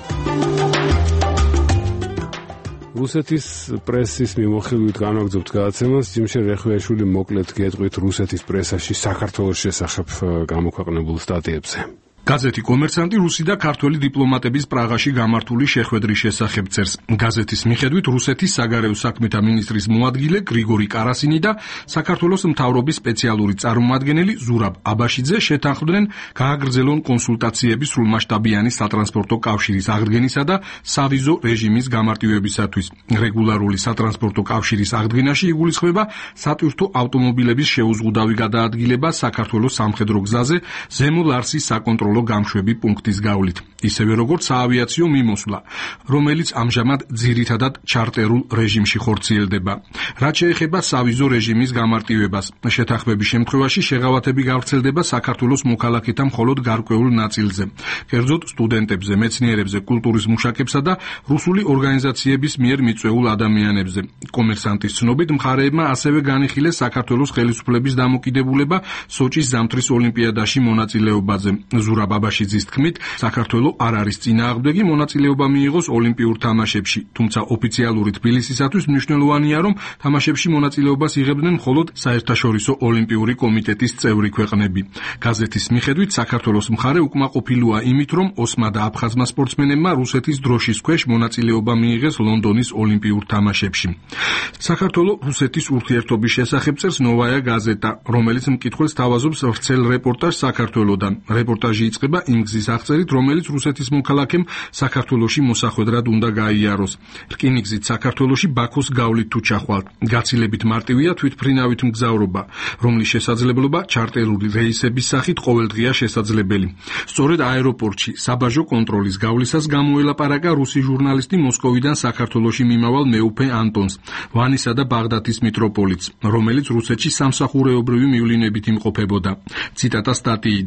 რუსეთის პრესის მიმოხილვით განაგრძობთ გადაცემას ჯიმშე რეხვიაშვილი მოკლედ გეტყვით რუსეთის პრესაში საქართველოს შესახებ გამოქვეყნებულ სტატიებზე. გაზეთი კომერცანტი რუსი და ქართველი დიპლომატების პრაღაში გამართული შეხვედრის შესახებ წერს. გაზეთის მიხედვით რუსეთის საგარეო საქმეთა მინისტრის მოადგილე გრიგორი კარასინი და საქართველოს მთავრობის სპეციალური წარმომადგენელი ზურაბ აბაშიძე შეთანხმდნენ გააგრძელონ კონსულტაციები სრულმასშტაბიანი სატრანსპორტო კავშირის აღდგენისა და სავიზო რეჟიმის გამარტივებისათვის. რეგულარული სატრანსპორტო კავშირის აღდგენაში იგულისხმება სატვირთო ავტომობილების შეუზღუდავი გადაადგილება საქართველოს სამხედრო გზაზე ზემო ლარსის საკონტროლო გამშვები პუნქტის გავლით, ისევე როგორც საავიაციო მიმოსვლა, რომელიც ამჟამად ძირითადად ჩარტერულ რეჟიმში ხორციელდება. რაც შეეხება სავიზო რეჟიმის გამარტივებას, შეთანხმების შემთხვევაში შეღავათები გავრცელდება საქართველოს მოქალაქეთა მხოლოდ გარკვეულ ნაწილზე, კერძოდ სტუდენტებზე, მეცნიერებზე, კულტურის მუშაკებსა და რუსული ორგანიზაციების მიერ მიწვეულ ადამიანებზე. კომერსანტის ცნობით, მხარეებმა ასევე განიხილეს საქართველოს ხელისუფლების დამოკიდებულება სოჭის ზამთრის ოლიმპიადაში მონაწილეობაზე. ზურაბ აბაშიძის თქმით, საქართველო არ არის წინააღმდეგი მონაწილეობა მიიღოს ოლიმპიურ თამაშებში, თუმცა ოფიციალური თბილისისათვის მნიშვნელოვანია, რომ თამაშებში მონაწილეობას იღებდნენ მხოლოდ საერთაშორისო ოლიმპიური კომიტეტის წევრი ქვეყნები. გაზეთის მიხედვით, საქართველოს მხარე უკმაყოფილოა იმით, რომ ოსმა და აფხაზმა სპორტსმენებმა რუსეთის დროშის ქვეშ მონაწილეობა მიიღეს ლონდონის ოლიმპიურ თამაშებში. საქართველო რუსეთის ურთიერთობის შესახებ წერს ნოვაია გაზეტა, რომელიც მკითხველს თავაზობს ვრცელ რეპორტაჟს საქართველოდან. რეპორტაჟი იწყება იმ გზის აღწერით, რომელიც რუსეთის მოქალაქემ საქართველოში მოსახვედრად უნდა გაიაროს. რკინიგზით საქართველოში ბაქოს გავლით თუ ჩახვალთ. გაცილებით მარტივია თვითმფრინავით მგზავრობა, რომლის შესაძლებლობა ჩარტერული რეისების სახით ყოველდღია შესაძლებელი. სწორედ აეროპორტში საბაჟო კონტროლის გავლისას გამოელაპარაკა რუსი ჟურნალისტი მოსკოვიდან საქართველოში მიმავალ მეუფე ანტონს, ვანისა და ბაღდათის მიტროპოლიტს, რომელიც რუსეთში სამსახურეობრივი მივლინებით იმყოფებოდა. ციტატა სტატიიდან.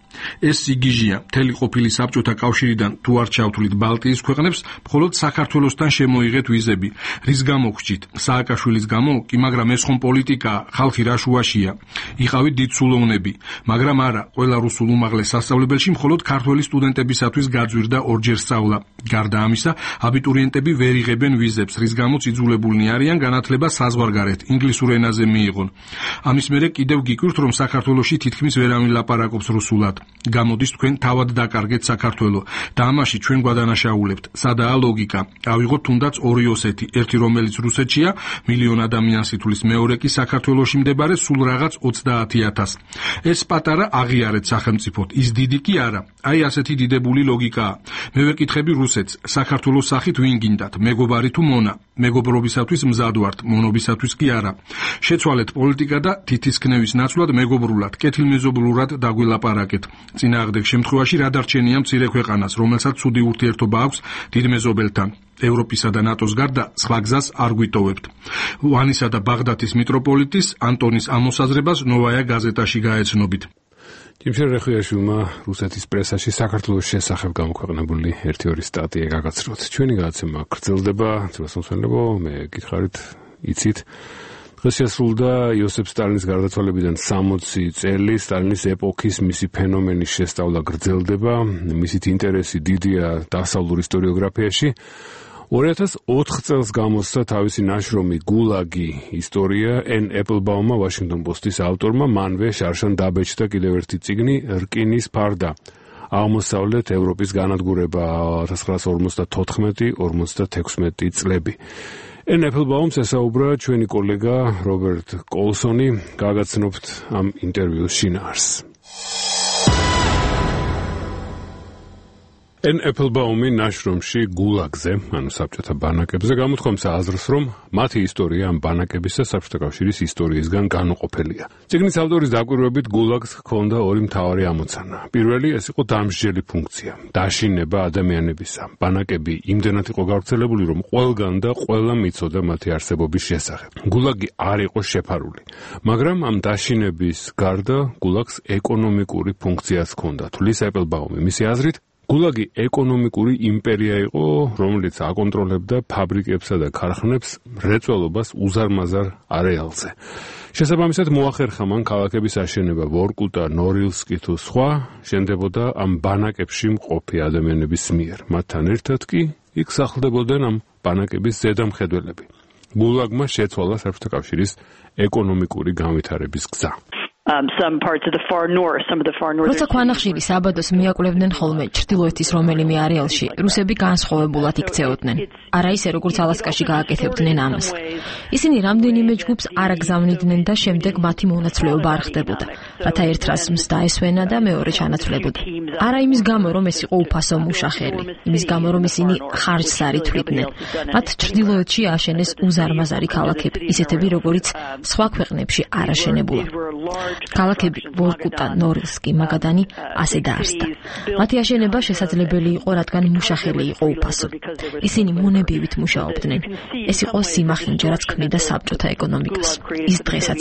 ეს სიგიჟეა მთელი ყოფილი საბჭოთა კავშირიდან თუ არ ჩავთვლით ბალტიის ქვეყნებს, მხოლოდ საქართველოსთან შემოიღეთ ვიზები. რის გამო გჭით? სააკაშვილის გამო? კი, მაგრამ ეს ხომ პოლიტიკაა, ხალხი რა შუაშია. იყავით დიდ სულოვნები, მაგრამ არა, ყველა რუსულ უმაღლეს სასწავლებელში მხოლოდ ქართველი სტუდენტებისათვის გაძვირდა ორჯერ სწავლა. გარდა ამისა, აბიტურიენტები ვერ იღებენ ვიზებს, რის გამოც იძულებულნი არიან განათლება საზღვარგარეთ, ინგლისურ ენაზე მიიღონ. ამის მერე კიდევ გიკვირთ, რომ საქართველოში თითქმის ვერავინ ლაპარაკობს რუსულად. გამოდის თქვენ თავად დაკარგეთ საქართველო და ამაში ჩვენ გვადანაშაულებთ. სადაა ლოგიკა? ავიღოთ თუნდაც ორი ოსეთი, ერთი რომელიც რუსეთშია, მილიონ ადამიანს ითვლის, მეორე კი საქართველოში მდებარე სულ რაღაც 30,000. ეს პატარა აღიარეთ სახელმწიფოდ, ის დიდი კი არა. აი ასეთი დიდებული ლოგიკაა. მე ვერ კითხები რუსეთს, საქართველოს სახით ვინ გინდათ, მეგობარი თუ მონა? მეგობრობისათვის მზად ვართ, მონობისათვის კი არა. შეცვალეთ პოლიტიკა და თითისქნევის ნაცვლად მეგობრულად, კეთილმეზობლურად დაგვილაპარაკეთ. წინააღმდეგ შემთხვევაში რა დარჩენია მცირე ქვეყანას, რომელსაც ცუდი ურთიერთობა აქვს დიდ მეზობელთან. ევროპისა და ნატოს გარდა სხვა გზას არ გვიტოვებთ. ვანისა და ბაღდათის მიტროპოლიტის ანტონის ამოსაზრებას ნოვაია გაზეტაში გაეცნობით. ჯიმშერ რეხუიაშვილმა რუსეთის პრესაში საქართველოს შესახებ გამოქვეყნებული 1-2 სტატია გაგაცნოთ. ჩვენი გადაცემა გრძელდება, ძვირადღირებო, მე გითხარით, იცით. დღეს შესრულდა იოსებ სტალინის გარდაცვალებიდან 60 წელი, სტალინის ეპოქის მისი ფენომენის შესწავლა გრძელდება, მისით ინტერესი დიდია დასავლურ ისტორიოგრაფიაში. 2004 წელს გამოსცა თავისი ნაშრომი გულაგი ისტორია ენ ეპლბაუმმა, ვაშინგტონ პოსტის ავტორმა, მანვე შარშან დაბეჭდა კიდევ ერთი წიგნი რკინის ფარდა. აღმოსავლეთ ევროპის განადგურება 1954-56 წლები. ენ ეპლბაუმს ესაუბრა ჩვენი კოლეგა რობერტ კოლსონი, გაგაცნობთ ამ ინტერვიუს შინაარს. ენ ეპლბაუმი ნაშრომში გულაგზე, ანუ საბჭოთა ბანაკებზე, გამოთქვამს აზრს, რომ მათი ისტორია ამ ბანაკების და საბჭოთა კავშირის ისტორიისგან განუყოფელია. წიგნის ავტორის დაკვირვებით გულაგს ჰქონდა ორი მთავარი ამოცანა. პირველი, ეს იყო დამსჯელი ფუნქცია, დაშინება ადამიანებისა. ბანაკები იმდენად იყო გავრცელებული, რომ ყველგან და ყველამ იცოდა მათი არსებობის შესახებ. გულაგი არ იყო შეფარული, მაგრამ ამ დაშინების გარდა გულაგს ეკონომიკური ფუნქციაც ჰქონდა. თვლის ეპლბაუმი, მისი აზრით, გულაგი ეკონომიკური იმპერია იყო, რომელიც აკონტროლებდა ფაბრიკებსა და ქარხნებს მრეწველობას უზარმაზარ არეალზე. შესაბამისად მოახერხა მან ქალაქების აშენება ვორკუტა, ნორილსკი თუ სხვა, შენდებოდა ამ ბანაკებში მყოფი ადამიანების მიერ. მათთან ერთად კი იქ სახლდებოდნენ ამ ბანაკების ზედამხედველები. გულაგმა შეცვალა საბჭოთა კავშირის ეკონომიკური განვითარების გზა. როცა ქვანახშირის საბადოს მიაკვლევდნენ ხოლმე ჩრდილოეთის რომელიმე არეალში, რუსები განსხვავებულად იქცეოდნენ. არა ისე, როგორც ალასკაში გააკეთებდნენ ამას. ისინი რამდენიმე ჯგუფს არ აგზავნიდნენ და შემდეგ მათი მონაცვლეობა არ ხდებოდა, რათა ერთ რაზმს დაესვენა და მეორე ჩანაცვლებოდა. არა იმის გამო, რომ ეს იყო უფასო მუშახელი, იმის გამო, რომ ისინი ხარჯს არ ითვლიდნენ. მათ ჩრდილოეთში აშენეს უზარმაზარი ქალაქები, ისეთები, როგორიც სხვა ქვეყნებში არ აშენებულა. ქალაქები ვორკუტა, ნორილსკი, მაგადანი ასე დაარსდა. მათი აშენება შესაძლებელი იყო, რადგან მუშახელი იყო უფასო. ისინი მონებივით მუშაობდნენ. ეს იყო სიმახინჯე, რაც ქმნიდა საბჭოთა ეკონომიკას. ის დღესაც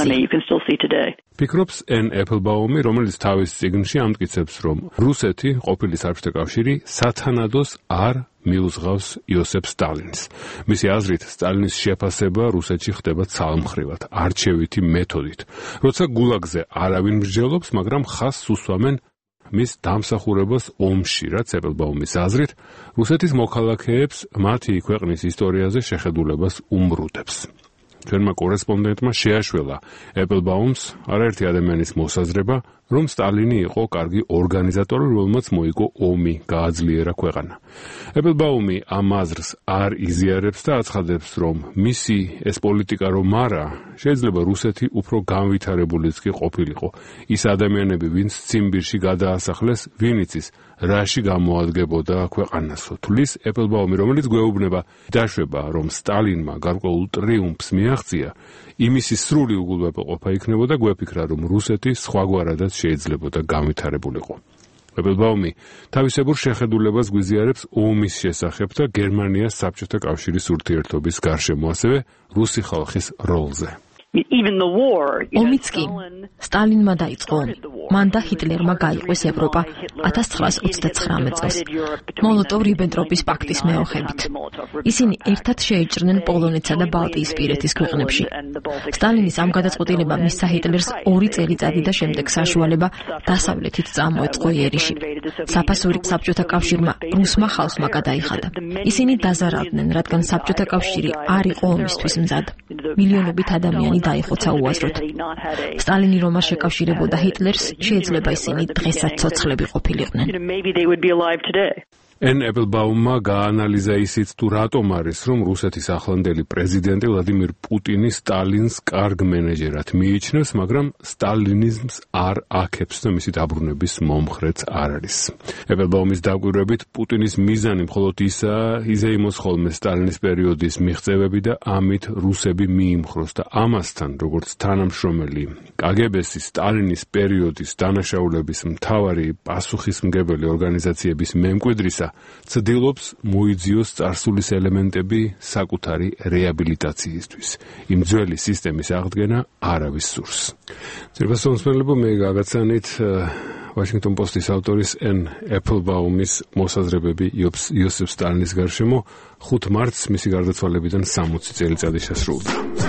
სახეზეა. ფიქრობს ენ ეპლბაუმი, რომელიც თავის წიგნში ამტკიცებს, რომ რუსეთი, ყოფილი საბჭოთა კავშირი, სათანადოს არ მიუძღავს იოსებ სტალინს. მისი აზრით, სტალინის შეფასება რუსეთში ხდება ცალმხრივად, არჩევითი მეთოდით. როცა გულაგზე არავინ მსჯელობს, მაგრამ ხაზს უსვამენ მის დამსახურებას ომში, რაც ეპლბაუმის აზრით, რუსეთის მოქალაქეებს მათი ქვეყნის ისტორიაზე შეხედულებას უმრუდებს. ჩვენმა კორესპონდენტმა შეაშველა ეპლბაუმს არაერთი ადამიანის მოსაზრება, რომ სტალინი იყო კარგი ორგანიზატორი, რომელმაც მოიგო ომი, გააძლიერა ქვეყანა. ეპლბაუმი ამ აზრს არ იზიარებს და აცხადებს, რომ მისი ეს პოლიტიკა რომ არა, შეიძლება რუსეთი უფრო განვითარებულიც კი ყოფილიყო. ის ადამიანები, ვინც ციმბირში გადაასახლეს, ვინ იცის, რაში გამოადგებოდა ქვეყანასო. თვლის ეპლბაუმი, რომელიც გვეუბნება დაშვება, რომ სტალინმა გარკვეულ ტრიუმფს მიაღწია, იმისი სრული უგულვებელყოფა იქნებოდა, გვეფიქრა, რომ რუსეთი სხვაგვარადაც შეიძლებოდა განვითარებულიყო. ეპლბაუმი თავისებურ შეხედულებას გვიზიარებს ომის შესახებ და გერმანიას საბჭოთა კავშირის ურთიერთობის გარშემო, ასევე რუსი ხალხის როლზე. ომიც კი სტალინმა დაიწყო ომი. მან და ჰიტლერმა გაიყვეს ევროპა 1929 წელს მოლოტოვ-რიბენტროპის პაქტის მეოხებით. ისინი ერთად შეიჭრნენ პოლონეთსა და ბალტიისპირეთის ქვეყნებში. სტალინის ამ გადაწყვეტილებამ მისცა ჰიტლერს 2 წელიწადი და შემდეგ საშუალება დასავლეთით წამოეწყო იერიში. საფასური საბჭოთა კავშირმა რუსმა ხალხმა გადაიხადა. ისინი დაზარავდნენ, რადგან საბჭოთა კავშირი არ იყო ომისთვის მზად. მილიონობით ადამიანი დაიხოცა უაზროდ. სტალინი რომ არ შეკავშირებოდა ჰიტლერს, შეიძლება ისინი დღესაც ცოცხლები ყოფილიყვნენ. ენ ეპლბაუმმა გაანალიზა ისიც თუ რატომ არის რომ რუსეთის ახლანდელი პრეზიდენტი ვლადიმირ პუტინი სტალინს კარგ მენეჯერად მიიჩნევს, მაგრამ სტალინიზმს არ აქებს და მისი დაბრუნების მომხრეც არ არის. ეპლბაუმის დაკვირვებით პუტინის მიზანი მხოლოდ იზეიმოს ხოლმე სტალინის პერიოდის მიღწევები და ამით რუსები მიიმხროს და ამასთან როგორც თანამშრომელი კგბ-ს სტალინის პერიოდის დანაშაულების მთავარი პასუხისმგებელი ორგანიზაციების მემკვიდრისა ცდილობს მოიძიოს წარსულის ელემენტები საკუთარი რეაბილიტაციისთვის. იმ ძველი სისტემის აღდგენა არავის სურს. ძირფასო მსმენელებო, მე გაგაცანით Washington Post-ის ავტორის ენ ეპლბაუმის მოსაზრებები იოსებ სტალინის გარშემო 5 მარტს მისი გარდაცვალებიდან 60 წელიწადი შესრულდა.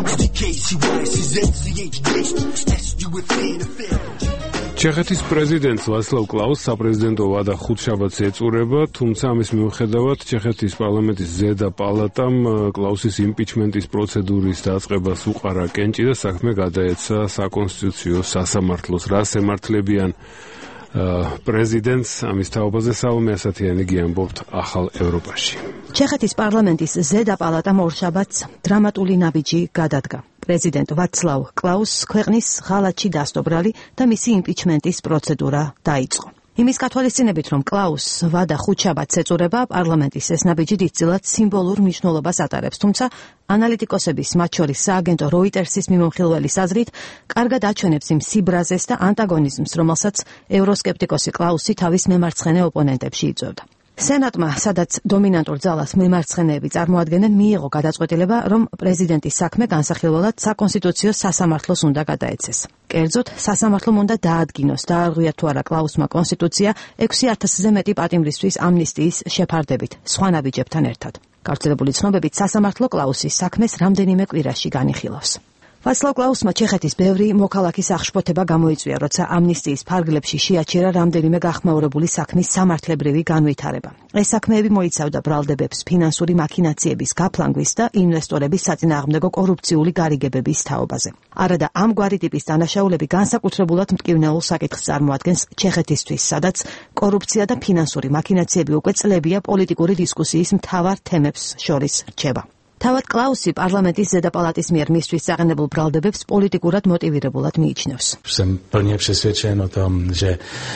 ჩეხეთის პრეზიდენტს ვაცლავ კლაუს საპრეზიდენტო ვადა ხუთშაბათს ეწურება, თუმცა ამის მიუხედავად ჩეხეთის პარლამენტის ზედა პალატამ კლაუსის იმპიჩმენტის პროცედურის დაწყებას უყარა კენჭი და საქმე გადაეცა საკონსტიტუციო სასამართლოს. რას ემართლებიან პრეზიდენტს ამის თაობაზე საუბარი ასათიანი გიამბობთ ახალ ევროპაში. ჩეხეთის პარლამენტის ზედა პალატამ ორშაბათს დრამატული ნაბიჯი გადადგა. პრეზიდენტ ვაცლავ კლაუსს ქვეყნის ღალატში დასტობრალი და მისი იმპიჩმენტის პროცედურა დაიწყო. იმის გათვალისწინებით, რომ კლაუს ვადა ხუთშაბათს ეწურება, პარლამენტის ეს ნაბიჯი დიდწილად სიმბოლურ მნიშვნელობას ატარებს, თუმცა ანალიტიკოსების, მათ შორის სააგენტო როიტერსის მიმოხილველის აზრით, კარგად აჩვენებს იმ სიბრაზეს და ანტაგონიზმს, რომელსაც ევროსკეპტიკოსი კლაუსი თავის მემარცხენე ოპონენტებში იწვევდა. სენატმა, სადაც დომინანტურ ძალას მემარცხენეები წარმოადგენენ, მიიღო გადაწყვეტილება, რომ პრეზიდენტის საქმე განსახილველად საკონსტიტუციო სასამართლოს უნდა გადაეცეს. კერძოდ, სასამართლომ უნდა დაადგინოს, დაარღვია თუ არა კლაუსმა კონსტიტუცია 6000-ზე მეტი პატიმრისთვის ამნისტიის შეფარდებით, სხვა ნაბიჯებთან ერთად. გავრცელებული ცნობებით, სასამართლო კლაუსის საქმეს რამდენიმე კვირაში განიხილავს. ვაცლავ კლაუსმა ჩეხეთის ბევრი მოქალაქის აღშფოთება გამოიწვია, როცა ამნისტიის ფარგლებში შეაჩერა რამდენიმე გახმაურებული საქმის სამართლებრივი განვითარება. ეს საქმეები მოიცავდა ბრალდებებს, ფინანსური მაქინაციების გაფლანგვის და ინვესტორების საწინააღმდეგო კორუფციული გარიგებების თაობაზე. არადა ამგვარი ტიპის დანაშაულები განსაკუთრებულად მტკივნეულ საკითხს წარმოადგენს ჩეხეთისთვის, სადაც კორუფცია და ფინანსური მაქინაციები უკვე წლებია პოლიტიკური დისკუსიის მთავარ თემებს შორის რჩება. თავად კლაუსი პარლამენტის ზედა პალატის მიერ მისთვის წაყენებულ ბრალდებებს პოლიტიკურად მოტივირებულად მიიჩნევს. Jsem plně přesvědčen o tom, že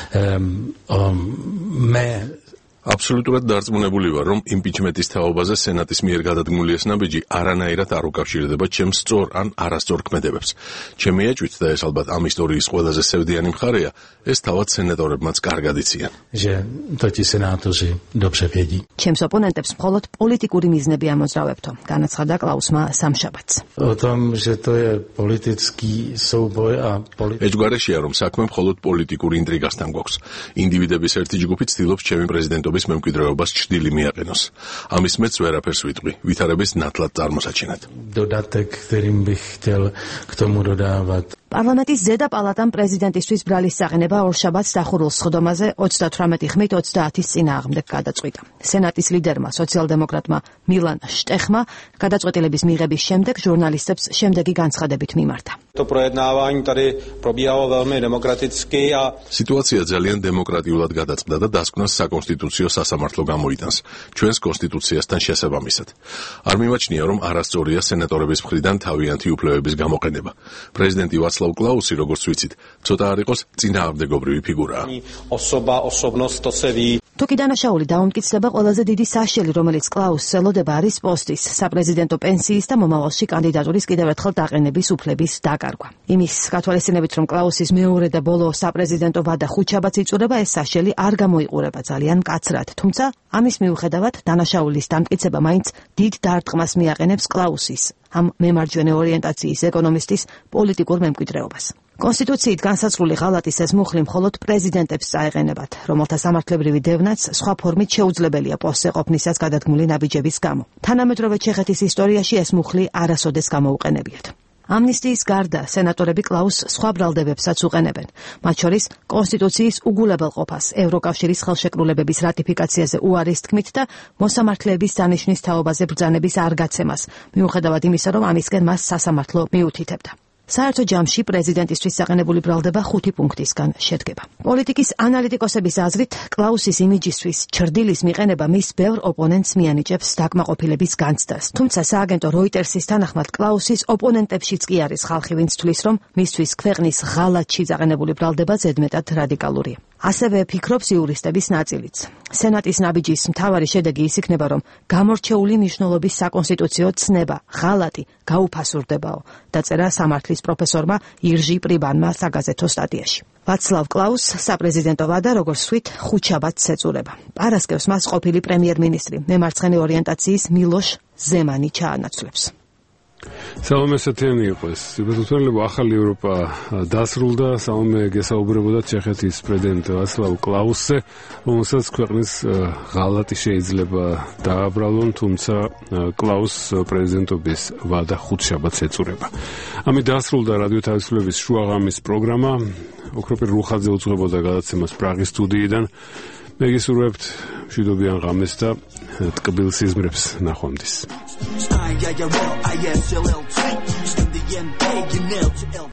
აბსოლუტურად დარწმუნებული ვარ, რომ იმპიჩმენტის თაობაზე სენატის მიერ გადადგმული ეს ნაბიჯი არანაირად არ უკავშირდება ჩემს სწორ ან არასწორ ქმედებებს. ჩემი ეჭვით და ეს ალბათ ამ ისტორიის ყველაზე სევდიანი მხარეა, ეს თავად სენატორებმაც კარგად იციან. že to ti senátoři dobře vědí. ჩემს ოპონენტებს მხოლოდ პოლიტიკური მიზნები ამოძრავებთო, განაცხადა კლაუსმა სამშაბათს. O tom, že to je politický souboj a ეჯგვარეშია, რომ საქმე მხოლოდ პოლიტიკური ინტრიგასთან გვაქვს. ინდივიდების ერთი ჯგუფი ცდილობს ჩემი პრეზიდენტობის მემკვიდრეობას ჭრილი მიაყენოს. ამის მეც ვერაფერს ვიტყვი, ვითარების ნათლად წარმოსაჩინად. dodatek, kterým bych chtěl k tomu dodávat. პარლამენტის ზედა პალატამ პრეზიდენტისთვის ბრალის საყენება ორშაბათს დახურულ სხდომაზე 38 ხმით 30-ის წინააღმდეგ გადაწყვიტა. სენატის ლიდერმა, სოციალ-დემოკრატმა მილან შტეხმა გადაწყვეტილების მიღების შემდეგ ჟურნალისტებს შემდეგი განცხადებით მიმართა. To projednávání tady probíhalo velmi demokraticky a სიტუაცია ძალიან დემოკრატიულად გადაწყდა და დასკვნას საკონსტიტუციო სასამართლო გამოიტანს ჩვენს კონსტიტუციასთან შესაბამისად. არ მიმაჩნია, რომ არასწორია სენატორების მხრიდან თავიანთი უფლებების გამოყენება. პრეზიდენტი ვაცლავ კლაუსი, როგორც ვიცით, ცოტა არ იყოს წინააღმდეგობრივი ფიგურაა. osoba, osobnost, to se ví. თუკი დანაშაული დაუმტკიცდება, ყველაზე დიდი საშელი, რომელიც კლაუსს ელოდება, არის პოსტის, საპრეზიდენტო პენსიის და მომავალში კანდიდატურის კიდევ ერთხელ დაყენების უფლების დაკარგვა. იმის გათვალისწინებით, რომ კლაუსის მეორე და ბოლო საპრეზიდენტო ვადა ხუთშაბათს იწურება, ეს საშელი არ გამოიყურება ძალიან მკაცრად, თუმცა ამის მიუხედავად დანაშაულის დამტკიცება მაინც დიდ დარტყმას მიაყენებს კლაუსის, ამ მემარჯვენე ორიენტაციის ეკონომისტის პოლიტიკურ მემკვიდრეობას. კონსტიტუციით განსაზღვრული ღალატის ეს მუხლი მხოლოდ პრეზიდენტებს წაეყენებათ, რომელთა სამართლებრივი დევნაც სხვა ფორმით შეუძლებელია პოსტზე ყოფნისას გადადგმული ნაბიჯების გამო. თანამედროვე ჩეხეთის ისტორიაში ეს მუხლი არასოდეს გამოუყენებიათ. ამნისტიის გარდა სენატორები კლაუს სხვა ბრალდებებსაც უყენებენ, მათ შორის კონსტიტუციის უგულებელყოფას, ევროკავშირის ხელშეკრულებების რატიფიკაციაზე უარის თქმით და მოსამართლეების დანიშვნის თაობაზე ბრძანების არ გაცემას, მიუხედავად იმისა, რომ ამისკენ მას სასამართლო მიუთითებდა. საერთო ჯამში პრეზიდენტისთვის საყენებული ბრალდება 5 პუნქტისგან შედგება. პოლიტიკის ანალიტიკოსების აზრით, კლაუსის იმიჯისთვის ჩრდილის მიყენება მის ბევრ ოპონენტს მიანიჭებს დაკმაყოფილების განცდას. თუმცა სააგენტო როიტერსის თანახმად კლაუსის ოპონენტებშიც კი არის ხალხი, ვინც თვლის, რომ მისთვის ქვეყნის ღალატში დაყენებული ბრალდება ზედმეტად რადიკალურია. ასევე ფიქრობს იურისტების ნაწილიც. სენატის ნაბიჯის მთავარი შედეგი ის იქნება, რომ გამორჩეული მნიშვნელობის საკონსტიტუციო ცნება, ღალატი გაუფასურდებაო, დაწერა სამართლის პროფესორმა ირჟი პრიბანმა საგაზეთო სტატიაში. ვაცლავ კლაუს საპრეზიდენტო ვადა როგორც ვთქვით ხუთშაბათს ეწურება. პარასკევს მას ყოფილი პრემიერ-მინისტრი, მემარცხენე ორიენტაციის მილოშ ზემანი ჩაანაცვლებს. სალომე სათიანი იყო ეს. სიბეთუთველება ახალი ევროპა დასრულდა. სალომე გესაუბრებოდა ჩეხეთის პრეზიდენტ ვაცლავ კლაუსზე, რომელსაც ქვეყნის ღალატი შეიძლება დააბრალონ, თუმცა კლაუს პრეზიდენტობის ვადა ხუთშაბათს ეწურება. ამით დასრულდა რადიო თავისუფლების შუაღამის პროგრამა. ოქროპირ რუხაძე უძღვებოდა გადაცემას პრაღის სტუდიიდან. მე გისურვებთ მშვიდობიან ღამეს და ტკბილ სიზმრებს ნახვამდის.